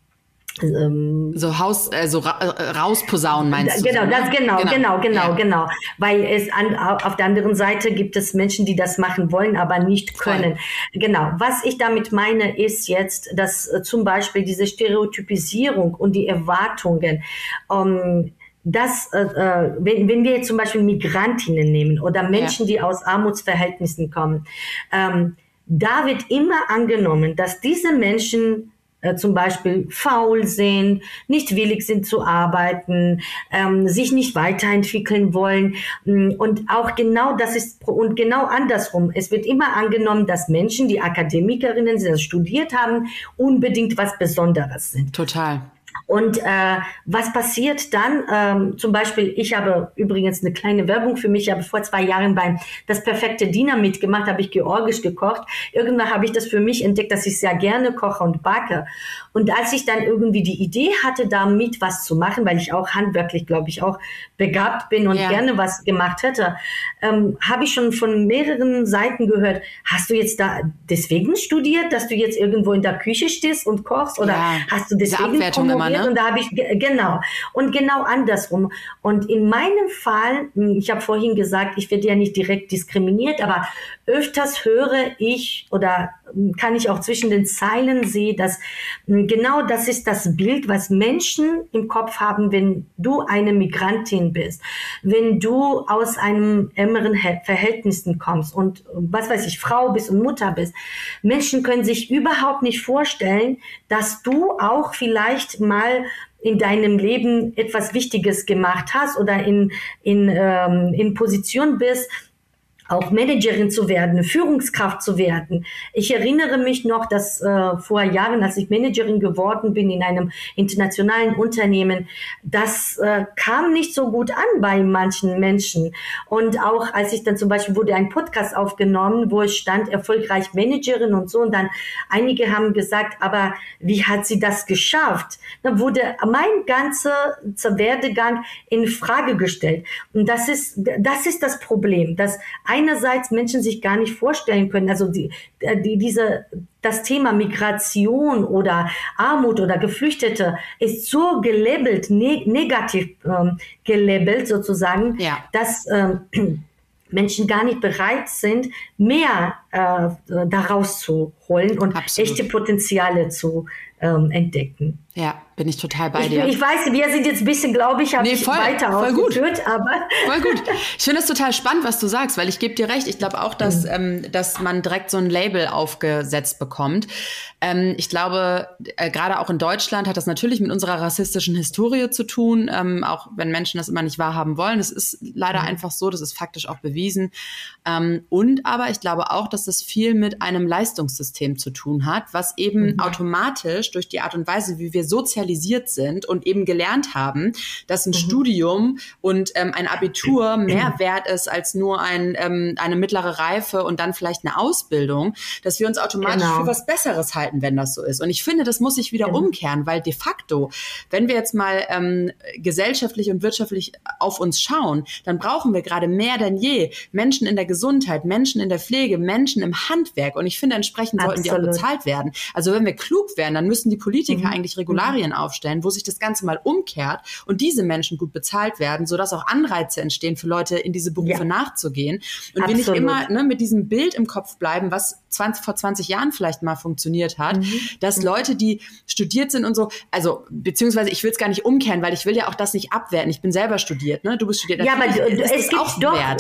ähm, So Haus, äh, so ra äh, rausposaunen meinst du? Genau, so, ne? das genau, genau, genau, Ja. genau. Weil es an, auf der anderen Seite gibt es Menschen, die das machen wollen, aber nicht können. Voll. Genau. Was ich damit meine, ist jetzt, dass äh, zum Beispiel diese Stereotypisierung und die Erwartungen, ähm, dass, äh, äh, wenn, wenn wir jetzt zum Beispiel Migrantinnen nehmen oder Menschen, Ja. die aus Armutsverhältnissen kommen, ähm, da wird immer angenommen, dass diese Menschen äh, zum Beispiel faul sind, nicht willig sind zu arbeiten, ähm, sich nicht weiterentwickeln wollen. Und auch genau das ist, und genau andersrum. Es wird immer angenommen, dass Menschen, die Akademikerinnen, die das studiert haben, unbedingt was Besonderes sind. Total. Und äh, was passiert dann? Ähm, zum Beispiel, ich habe übrigens eine kleine Werbung für mich. Ich habe vor zwei Jahren beim Das perfekte Dinner mitgemacht, habe ich georgisch gekocht. Irgendwann habe ich das für mich entdeckt, dass ich sehr gerne koche und backe. Und als ich dann irgendwie die Idee hatte, damit was zu machen, weil ich auch handwerklich, glaube ich, auch begabt bin und Ja. gerne was gemacht hätte, ähm, habe ich schon von mehreren Seiten gehört, hast du jetzt da deswegen studiert, dass du jetzt irgendwo in der Küche stehst und kochst? Oder Ja, hast du diese deswegen Abwertung immer, promoviert? ne? Und da habe ich, ge- genau, und genau andersrum. Und in meinem Fall, mh, ich habe vorhin gesagt, ich werde ja nicht direkt diskriminiert, aber öfters höre ich oder mh, kann ich auch zwischen den Zeilen sehen, dass mh, genau das ist das Bild, was Menschen im Kopf haben, wenn du eine Migrantin bist, wenn du aus einem ärmeren He- Verhältnissen kommst und was weiß ich, Frau bist und Mutter bist. Menschen können sich überhaupt nicht vorstellen, dass du auch vielleicht mal in deinem Leben etwas Wichtiges gemacht hast oder in, in, ähm, in Position bist, auch Managerin zu werden, Führungskraft zu werden. Ich erinnere mich noch, dass äh, vor Jahren, als ich Managerin geworden bin in einem internationalen Unternehmen, das äh, kam nicht so gut an bei manchen Menschen. Und auch als ich dann zum Beispiel wurde ein Podcast aufgenommen, wo es stand, erfolgreich Managerin und so, und dann einige haben gesagt, aber wie hat sie das geschafft? Dann wurde mein ganzer Werdegang in Frage gestellt. Und das ist, das ist das Problem, dass einerseits Menschen sich gar nicht vorstellen können, also die, die, diese, das Thema Migration oder Armut oder Geflüchtete ist so gelabelt, ne, negativ ähm, gelabelt sozusagen, Ja. dass ähm, Menschen gar nicht bereit sind, mehr äh, daraus zu holen und Absolut. echte Potenziale zu ähm, entdecken. Ja, bin ich total bei Ich, dir. ich weiß, wir sind jetzt ein bisschen, glaube ich, habe Nee, ich voll, weiter voll gut. ausgeführt, aber Voll gut. Ich finde es total spannend, was du sagst, weil ich gebe dir recht. Ich glaube auch, dass, ähm, dass man direkt so ein Label aufgesetzt bekommt. Ähm, ich glaube, äh, gerade auch in Deutschland hat das natürlich mit unserer rassistischen Historie zu tun, ähm, auch wenn Menschen das immer nicht wahrhaben wollen. Das ist leider Mhm. einfach so, das ist faktisch auch bewiesen. Ähm, und aber ich glaube auch, dass das viel mit einem Leistungssystem zu tun hat, was eben Mhm. automatisch durch die Art und Weise, wie wir sozialisiert sind und eben gelernt haben, dass ein Mhm. Studium und ähm, ein Abitur mehr wert ist als nur ein, ähm, eine mittlere Reife und dann vielleicht eine Ausbildung, dass wir uns automatisch Genau. für was Besseres halten, wenn das so ist. Und ich finde, das muss sich wieder Genau. umkehren, weil de facto, wenn wir jetzt mal ähm, gesellschaftlich und wirtschaftlich auf uns schauen, dann brauchen wir gerade mehr denn je Menschen in der Gesundheit, Menschen in der Pflege, Menschen im Handwerk. Und ich finde, entsprechend sollten die auch Absolut. bezahlt werden. Also wenn wir klug wären, dann müssen die Politiker Mhm. eigentlich Regularien aufstellen, wo sich das Ganze mal umkehrt und diese Menschen gut bezahlt werden, sodass auch Anreize entstehen für Leute, in diese Berufe Ja. nachzugehen. Und wir nicht Absolut. immer ne, mit diesem Bild im Kopf bleiben, was zwanzig, vor zwanzig Jahren vielleicht mal funktioniert hat, Mhm. dass Leute, die studiert sind und so, also beziehungsweise ich will es gar nicht umkehren, weil ich will ja auch das nicht abwerten. Ich bin selber studiert, ne? Du bist studiert. Ja, aber Natürlich du- ist es das gibt auch doch- wert.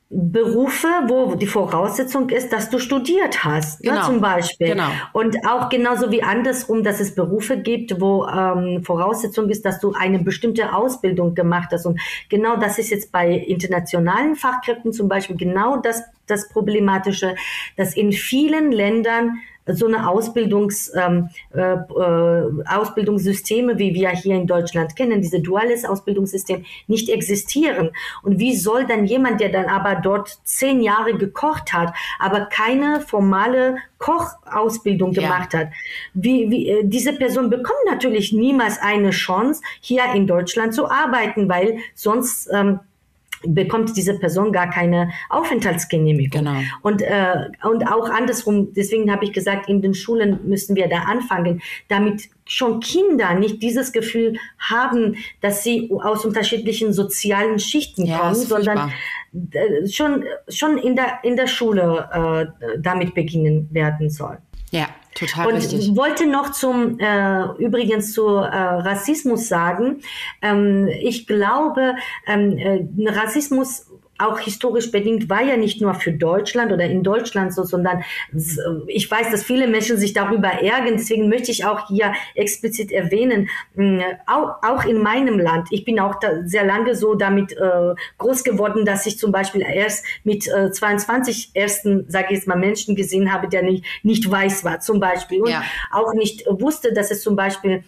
Berufe, wo die Voraussetzung ist, dass du studiert hast, genau. ne, zum Beispiel. Genau. Und auch genauso wie andersrum, dass es Berufe gibt, wo ähm, Voraussetzung ist, dass du eine bestimmte Ausbildung gemacht hast. Und genau das ist jetzt bei internationalen Fachkräften zum Beispiel genau das, das Problematische, dass in vielen Ländern so eine Ausbildungs, ähm, äh, äh, Ausbildungssysteme, wie wir hier in Deutschland kennen, diese duales Ausbildungssystem, nicht existieren. Und wie soll dann jemand, der dann aber dort zehn Jahre gekocht hat, aber keine formale Kochausbildung ja. gemacht hat, wie, wie äh, diese Person bekommt natürlich niemals eine Chance, hier in Deutschland zu arbeiten, weil sonst ähm, bekommt diese Person gar keine Aufenthaltsgenehmigung. Genau. Und, äh, und auch andersrum, deswegen habe ich gesagt, in den Schulen müssen wir da anfangen, damit schon Kinder nicht dieses Gefühl haben, dass sie aus unterschiedlichen sozialen Schichten ja, kommen, sondern äh, schon, schon in der, in der Schule äh, damit beginnen werden soll. Ja, total und richtig. Und wollte noch zum, äh, übrigens zu äh, Rassismus sagen, ähm, ich glaube, ähm, äh, Rassismus auch historisch bedingt war ja nicht nur für Deutschland oder in Deutschland so, sondern ich weiß, dass viele Menschen sich darüber ärgern. Deswegen möchte ich auch hier explizit erwähnen, auch, auch in meinem Land. Ich bin auch da sehr lange so damit äh, groß geworden, dass ich zum Beispiel erst mit äh, zweiundzwanzig ersten, sage ich jetzt mal, Menschen gesehen habe, der nicht, nicht weiß war zum Beispiel. Und ja. auch nicht wusste, dass es zum Beispiel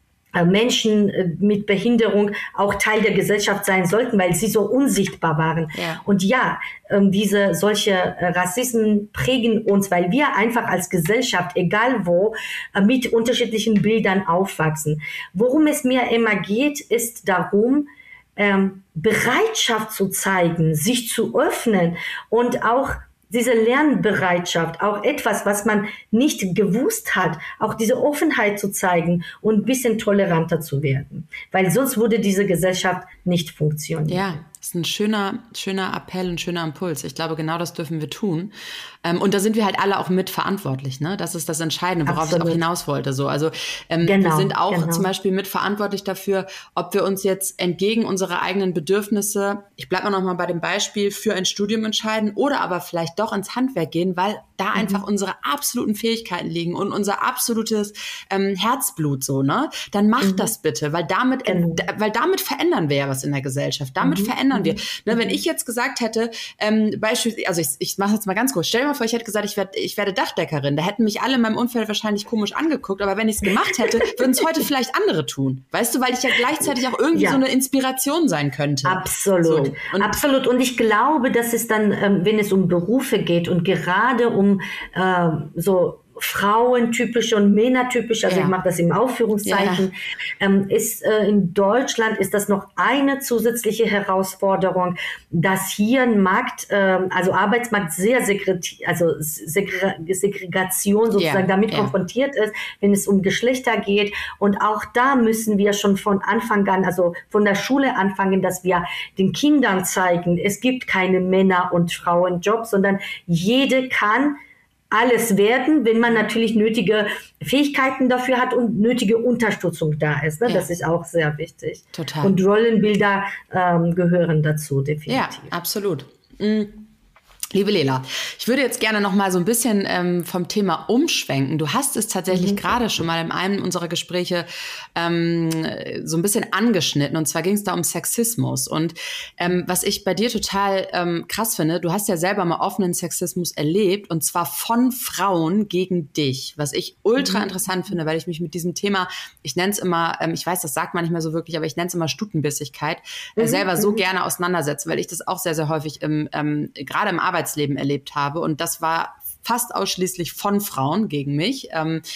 Menschen mit Behinderung auch Teil der Gesellschaft sein sollten, weil sie so unsichtbar waren. Ja. Und ja, diese solche Rassismen prägen uns, weil wir einfach als Gesellschaft, egal wo, mit unterschiedlichen Bildern aufwachsen. Worum es mir immer geht, ist darum, Bereitschaft zu zeigen, sich zu öffnen und auch diese Lernbereitschaft, auch etwas, was man nicht gewusst hat, auch diese Offenheit zu zeigen und ein bisschen toleranter zu werden. Weil sonst würde diese Gesellschaft nicht funktionieren. Ja, das ist ein schöner, schöner Appell, ein schöner Impuls. Ich glaube, genau das dürfen wir tun. Und da sind wir halt alle auch mitverantwortlich, ne? Das ist das Entscheidende, worauf Absolut. ich auch hinaus wollte. So, also ähm, genau, wir sind auch genau. zum Beispiel mitverantwortlich dafür, ob wir uns jetzt entgegen unserer eigenen Bedürfnisse, ich bleibe noch mal bei dem Beispiel, für ein Studium entscheiden oder aber vielleicht doch ins Handwerk gehen, weil da mhm. einfach unsere absoluten Fähigkeiten liegen und unser absolutes ähm, Herzblut so, ne? Dann macht mhm. das bitte, weil damit, mhm. äh, weil damit verändern wir ja was in der Gesellschaft. Damit mhm. verändern wir. Ne, wenn ich jetzt gesagt hätte, ähm, beispielsweise, also ich, ich mache jetzt mal ganz kurz, stell dir mal vor, ich hätte gesagt, ich werde ich werde Dachdeckerin. Da hätten mich alle in meinem Umfeld wahrscheinlich komisch angeguckt, aber wenn ich es gemacht hätte, würden es heute vielleicht andere tun. Weißt du, weil ich ja gleichzeitig auch irgendwie ja. so eine Inspiration sein könnte. Absolut. So. Und Absolut. Und ich glaube, dass es dann, ähm, wenn es um Berufe geht und gerade um äh, so frauentypisch und männertypisch, also ja. ich mache das im Aufführungszeichen, ja. ähm, ist äh, in Deutschland ist das noch eine zusätzliche Herausforderung, dass hier ein Markt, äh, also Arbeitsmarkt sehr segreti- also Segre- Segregation sozusagen ja. damit ja. konfrontiert ist, wenn es um Geschlechter geht. Und auch da müssen wir schon von Anfang an, also von der Schule anfangen, dass wir den Kindern zeigen, es gibt keine Männer- und Frauenjobs, sondern jede kann alles werden, wenn man natürlich nötige Fähigkeiten dafür hat und nötige Unterstützung da ist. Ne? Ja. Das ist auch sehr wichtig. Total. Und Rollenbilder ähm, gehören dazu, definitiv. Ja, absolut. Mhm. Liebe Lela, ich würde jetzt gerne noch mal so ein bisschen ähm, vom Thema umschwenken. Du hast es tatsächlich mhm. gerade schon mal in einem unserer Gespräche ähm, so ein bisschen angeschnitten. Und zwar ging es da um Sexismus. Und ähm, was ich bei dir total ähm, krass finde, du hast ja selber mal offenen Sexismus erlebt. Und zwar von Frauen gegen dich. Was ich ultra mhm. interessant finde, weil ich mich mit diesem Thema, ich nenne es immer, ähm, ich weiß, das sagt man nicht mehr so wirklich, aber ich nenne es immer Stutenbissigkeit, äh, mhm. selber so gerne auseinandersetze, weil ich das auch sehr, sehr häufig im ähm, gerade im Arbeitsleben erlebt habe. Und das war fast ausschließlich von Frauen gegen mich.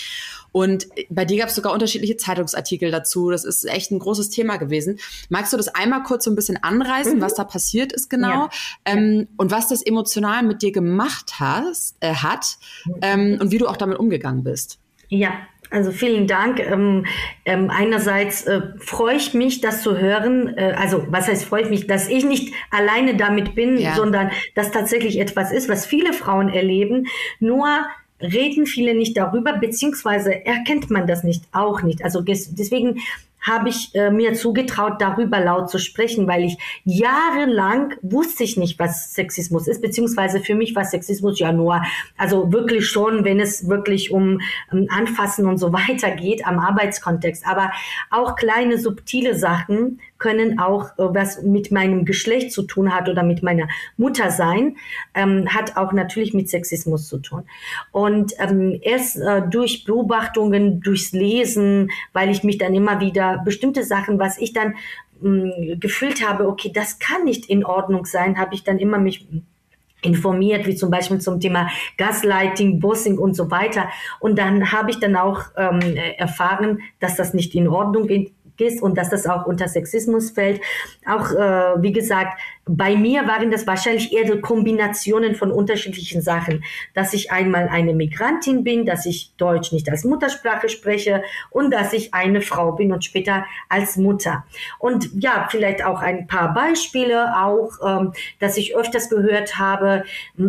Und bei dir gab es sogar unterschiedliche Zeitungsartikel dazu. Das ist echt ein großes Thema gewesen. Magst du das einmal kurz so ein bisschen anreißen, mhm. was da passiert ist genau? Ja. Ähm, und was das emotional mit dir gemacht hast, äh, hat ähm, und wie du auch damit umgegangen bist? Ja. Also vielen Dank. Ähm, ähm, einerseits äh, freue ich mich, das zu hören. Äh, also was heißt freue ich mich, dass ich nicht alleine damit bin, ja. sondern dass tatsächlich etwas ist, was viele Frauen erleben. Nur reden viele nicht darüber, beziehungsweise erkennt man das nicht, auch nicht. Also deswegen habe ich äh, mir zugetraut, darüber laut zu sprechen, weil ich jahrelang wusste ich nicht, was Sexismus ist, beziehungsweise für mich war Sexismus ja nur, also wirklich schon, wenn es wirklich um, um Anfassen und so weiter geht am Arbeitskontext, aber auch kleine subtile Sachen können auch, äh, was mit meinem Geschlecht zu tun hat oder mit meiner Mutter sein, ähm, hat auch natürlich mit Sexismus zu tun. Und ähm, erst äh, durch Beobachtungen, durchs Lesen, weil ich mich dann immer wieder bestimmte Sachen, was ich dann mh, gefühlt habe, okay, das kann nicht in Ordnung sein, habe ich dann immer mich informiert, wie zum Beispiel zum Thema Gaslighting, Bossing und so weiter. Und dann habe ich dann auch ähm, erfahren, dass das nicht in Ordnung ist und dass das auch unter Sexismus fällt. Auch, äh, wie gesagt, bei mir waren das wahrscheinlich eher so Kombinationen von unterschiedlichen Sachen, dass ich einmal eine Migrantin bin, dass ich Deutsch nicht als Muttersprache spreche und dass ich eine Frau bin und später als Mutter. Und ja, vielleicht auch ein paar Beispiele auch, ähm, dass ich öfters gehört habe,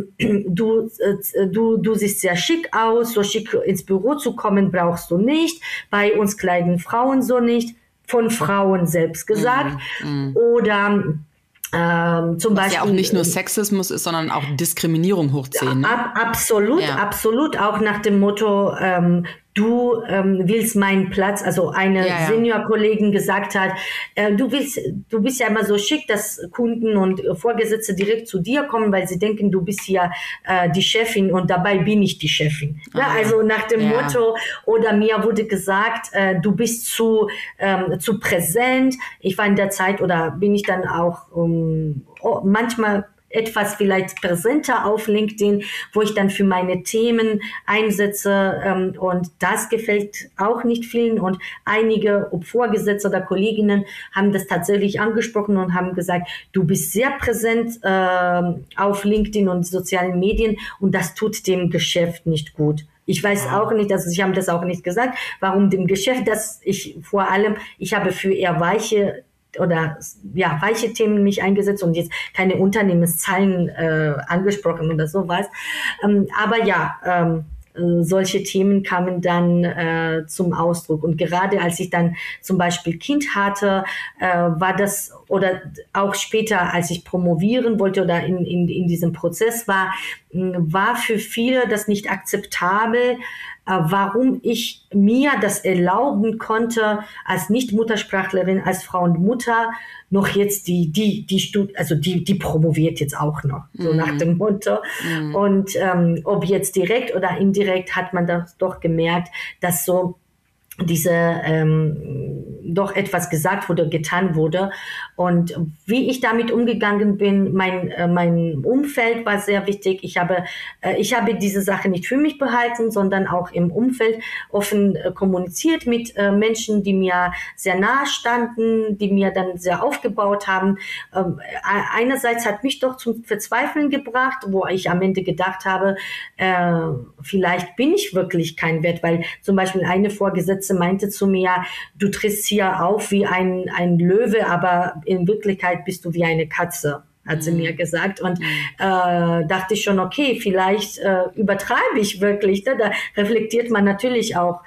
du, äh, du, du siehst sehr schick aus, so schick ins Büro zu kommen brauchst du nicht, bei uns kleiden Frauen so nicht, von Frauen selbst gesagt, mm, mm. oder Ähm, zum Was Beispiel, ja auch nicht nur Sexismus ist, sondern auch Diskriminierung hochziehen. Ne? Ab, absolut, ja. absolut. Auch nach dem Motto, ähm, du ähm, willst meinen Platz. Also eine ja, ja. Senior-Kollegin gesagt hat, äh, du willst, du bist ja immer so schick, dass Kunden und Vorgesetzte direkt zu dir kommen, weil sie denken, du bist ja äh, die Chefin und dabei bin ich die Chefin. Ah, ja, also nach dem ja. Motto, oder mir wurde gesagt, äh, du bist zu, ähm, zu präsent. Ich war in der Zeit, oder bin ich dann auch um, oh, manchmal etwas vielleicht präsenter auf LinkedIn, wo ich dann für meine Themen einsetze, ähm, und das gefällt auch nicht vielen, und einige, ob Vorgesetzte oder Kolleginnen, haben das tatsächlich angesprochen und haben gesagt, du bist sehr präsent äh, auf LinkedIn und sozialen Medien und das tut dem Geschäft nicht gut. Ich weiß auch nicht, also sie haben das auch nicht gesagt, warum dem Geschäft, dass ich vor allem, ich habe für eher weiche oder ja weiche Themen mich eingesetzt und jetzt keine Unternehmenszahlen äh, angesprochen oder sowas. Ähm, aber ja, ähm, solche Themen kamen dann äh, zum Ausdruck. Und gerade als ich dann zum Beispiel Kind hatte, äh, war das, oder auch später, als ich promovieren wollte oder in, in, in diesem Prozess war, war für viele das nicht akzeptabel, äh, warum ich mir das erlauben konnte, als Nicht-Muttersprachlerin, als Frau und Mutter, noch jetzt die, die, die Stud- also die, die promoviert jetzt auch noch, so mm. nach dem Motto. Mm. Und ähm, ob jetzt direkt oder indirekt, hat man das doch gemerkt, dass so diese ähm, doch etwas gesagt wurde, getan wurde. Und wie ich damit umgegangen bin, mein äh, mein Umfeld war sehr wichtig. Ich habe äh, ich habe diese Sache nicht für mich behalten, sondern auch im Umfeld offen äh, kommuniziert mit äh, Menschen, die mir sehr nahe standen, die mir dann sehr aufgebaut haben. Ähm, einerseits hat mich doch zum Verzweifeln gebracht, wo ich am Ende gedacht habe, äh, vielleicht bin ich wirklich kein Wert, weil zum Beispiel eine Vorgesetzte meinte zu mir, du trittst hier auf wie ein, ein Löwe, aber in Wirklichkeit bist du wie eine Katze, hat sie mm. mir gesagt. Und mm. äh, dachte ich schon, okay, vielleicht äh, übertreibe ich wirklich. Ne? Da reflektiert man natürlich auch.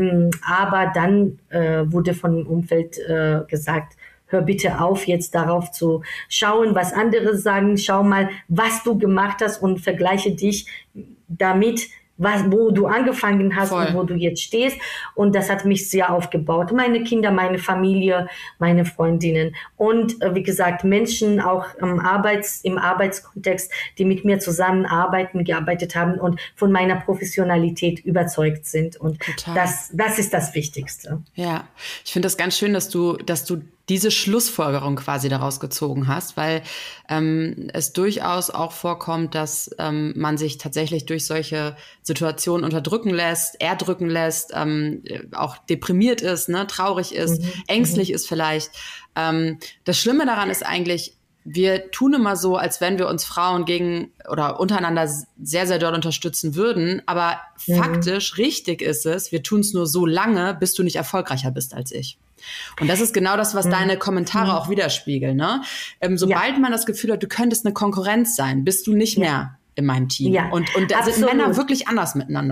Aber dann äh, wurde von dem Umfeld äh, gesagt, hör bitte auf, jetzt darauf zu schauen, was andere sagen. Schau mal, was du gemacht hast und vergleiche dich damit, was, wo du angefangen hast Voll. Und wo du jetzt stehst. Und das hat mich sehr aufgebaut. Meine Kinder, meine Familie, meine Freundinnen und äh, wie gesagt, Menschen auch im, Arbeits-, im Arbeitskontext, die mit mir zusammenarbeiten, gearbeitet haben und von meiner Professionalität überzeugt sind. Und das, das ist das Wichtigste. Ja, ich finde das ganz schön, dass du, dass du diese Schlussfolgerung quasi daraus gezogen hast, weil ähm, es durchaus auch vorkommt, dass ähm, man sich tatsächlich durch solche Situationen unterdrücken lässt, erdrücken lässt, ähm, auch deprimiert ist, ne, traurig ist, mhm. ängstlich mhm. ist vielleicht. Ähm, das Schlimme daran ist eigentlich, wir tun immer so, als wenn wir uns Frauen gegen oder untereinander sehr, sehr doll unterstützen würden. Aber mhm. faktisch richtig ist es, wir tun es nur so lange, bis du nicht erfolgreicher bist als ich. Und das ist genau das, was mhm. deine Kommentare mhm. auch widerspiegeln. Ne? Ähm, sobald ja. man das Gefühl hat, du könntest eine Konkurrenz sein, bist du nicht ja. mehr in meinem Team. Ja. Und, und da Absolut. Sind Männer wirklich anders miteinander.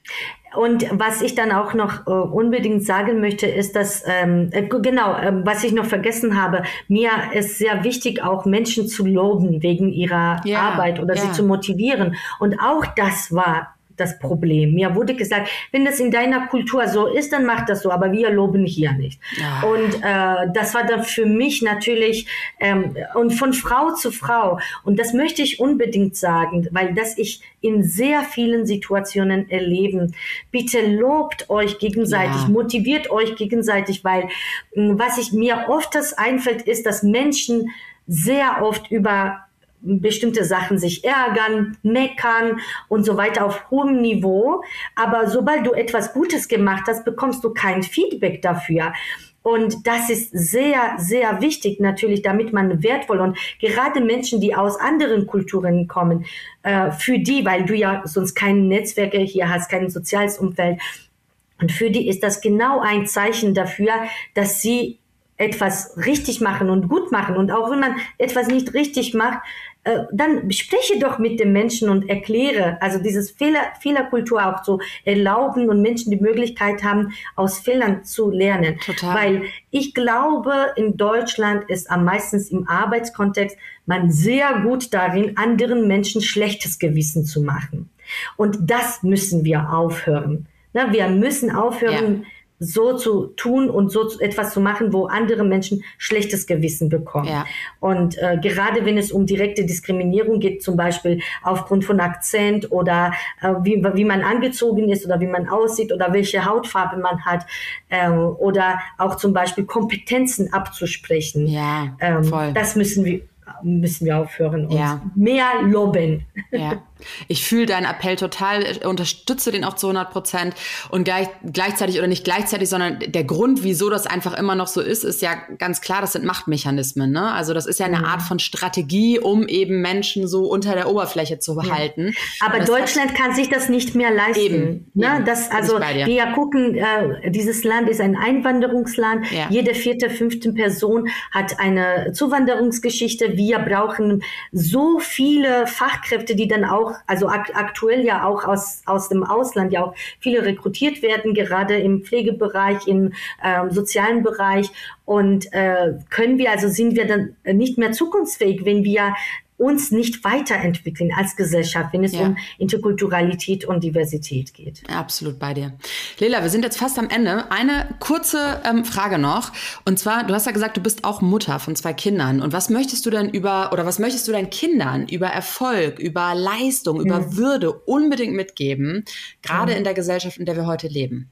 Und was ich dann auch noch äh, unbedingt sagen möchte, ist, dass, ähm, äh, genau, äh, was ich noch vergessen habe, mir ist sehr wichtig, auch Menschen zu loben wegen ihrer ja, Arbeit oder ja. sie zu motivieren. Und auch das war das Problem. Mir wurde gesagt, wenn das in deiner Kultur so ist, dann mach das so, aber wir loben hier nicht. Ja. Und äh, das war dann für mich natürlich ähm, und von Frau zu Frau. Und das möchte ich unbedingt sagen, weil das ich in sehr vielen Situationen erlebe. Bitte lobt euch gegenseitig, ja. motiviert euch gegenseitig, weil mh, was ich mir oft das einfällt, ist, dass Menschen sehr oft über bestimmte Sachen sich ärgern, meckern und so weiter auf hohem Niveau. Aber sobald du etwas Gutes gemacht hast, bekommst du kein Feedback dafür. Und das ist sehr, sehr wichtig natürlich, damit man wertvoll und gerade Menschen, die aus anderen Kulturen kommen, äh, für die, weil du ja sonst keine Netzwerke hier hast, kein soziales Umfeld. Und für die ist das genau ein Zeichen dafür, dass sie etwas richtig machen und gut machen. Und auch wenn man etwas nicht richtig macht, dann spreche doch mit dem Menschen und erkläre, also dieses Fehler, Fehlerkultur auch zu erlauben und Menschen die Möglichkeit haben, aus Fehlern zu lernen. Total. Weil ich glaube, in Deutschland ist am meisten im Arbeitskontext man sehr gut darin, anderen Menschen schlechtes Gewissen zu machen. Und das müssen wir aufhören. Wir müssen aufhören, ja. so zu tun und so etwas zu machen, wo andere Menschen schlechtes Gewissen bekommen. Ja. Und äh, gerade wenn es um direkte Diskriminierung geht, zum Beispiel aufgrund von Akzent oder äh, wie, wie man angezogen ist oder wie man aussieht oder welche Hautfarbe man hat äh, oder auch zum Beispiel Kompetenzen abzusprechen. Ja, ähm, voll. Das müssen wir müssen wir aufhören und ja. mehr loben. Ja. Ich fühle deinen Appell total, unterstütze den auch zu hundert Prozent und gleich, gleichzeitig oder nicht gleichzeitig, sondern der Grund, wieso das einfach immer noch so ist, ist ja ganz klar, das sind Machtmechanismen, ne? Also das ist ja eine mhm. Art von Strategie, um eben Menschen so unter der Oberfläche zu behalten. Ja. Aber Deutschland hat, kann sich das nicht mehr leisten. Eben, ne? eben. Das, also wir ja gucken, äh, dieses Land ist ein Einwanderungsland. Ja. Jede vierte, fünfte Person hat eine Zuwanderungsgeschichte. Wir brauchen so viele Fachkräfte, die dann auch, also ak- aktuell ja auch aus, aus dem Ausland ja auch viele rekrutiert werden, gerade im Pflegebereich, im ähm, sozialen Bereich. Und äh, können wir, also sind wir dann nicht mehr zukunftsfähig, wenn wir uns nicht weiterentwickeln als Gesellschaft, wenn es ja. um Interkulturalität und Diversität geht. Absolut bei dir. Lela, wir sind jetzt fast am Ende. Eine kurze ähm, Frage noch. Und zwar, du hast ja gesagt, du bist auch Mutter von zwei Kindern. Und was möchtest du denn über, oder was möchtest du deinen Kindern über Erfolg, über Leistung, über mhm. Würde unbedingt mitgeben, gerade mhm. in der Gesellschaft, in der wir heute leben?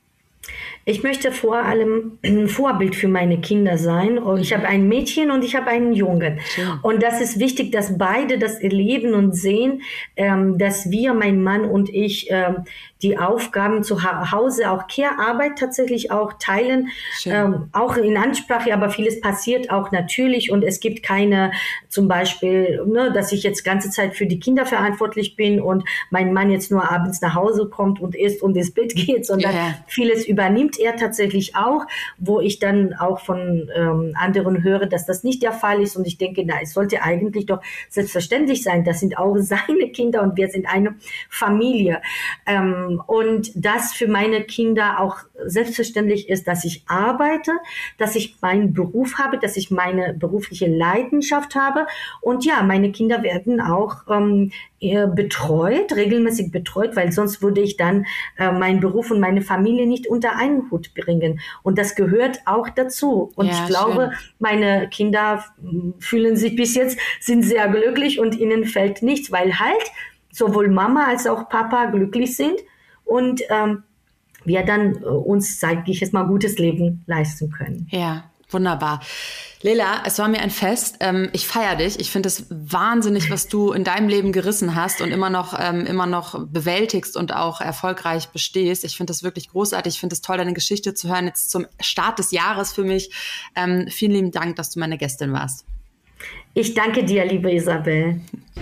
Ich möchte vor allem ein Vorbild für meine Kinder sein. Ich habe ein Mädchen und ich habe einen Jungen. Ja. Und das ist wichtig, dass beide das erleben und sehen, ähm, dass wir, mein Mann und ich, ähm, die Aufgaben zu Hause, auch Care-Arbeit tatsächlich auch teilen, ähm, auch in Ansprache, aber vieles passiert auch natürlich und es gibt keine, zum Beispiel, ne, dass ich jetzt ganze Zeit für die Kinder verantwortlich bin und mein Mann jetzt nur abends nach Hause kommt und isst und ins Bett geht, sondern yeah. vieles übernimmt er tatsächlich auch, wo ich dann auch von ähm, anderen höre, dass das nicht der Fall ist und ich denke, na, es sollte eigentlich doch selbstverständlich sein, das sind auch seine Kinder und wir sind eine Familie. Ähm, Und das für meine Kinder auch selbstverständlich ist, dass ich arbeite, dass ich meinen Beruf habe, dass ich meine berufliche Leidenschaft habe. Und ja, meine Kinder werden auch ähm, betreut, regelmäßig betreut, weil sonst würde ich dann äh, meinen Beruf und meine Familie nicht unter einen Hut bringen. Und das gehört auch dazu. Und ja, ich glaube, schön. Meine Kinder fühlen sich bis jetzt, sind sehr glücklich und ihnen fällt nichts, weil halt sowohl Mama als auch Papa glücklich sind. Und ähm, wir dann äh, uns, sage ich jetzt mal, gutes Leben leisten können. Ja, wunderbar. Lela, es war mir ein Fest. Ähm, ich feiere dich. Ich finde es wahnsinnig, was du in deinem Leben gerissen hast und immer noch, ähm, immer noch bewältigst und auch erfolgreich bestehst. Ich finde das wirklich großartig. Ich finde es toll, deine Geschichte zu hören. Jetzt zum Start des Jahres für mich. Ähm, vielen lieben Dank, dass du meine Gästin warst. Ich danke dir, liebe Isabel.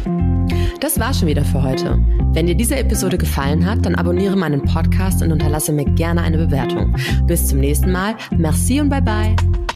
Das war schon wieder für heute. Wenn dir diese Episode gefallen hat, dann abonniere meinen Podcast und unterlasse mir gerne eine Bewertung. Bis zum nächsten Mal. Merci und bye bye.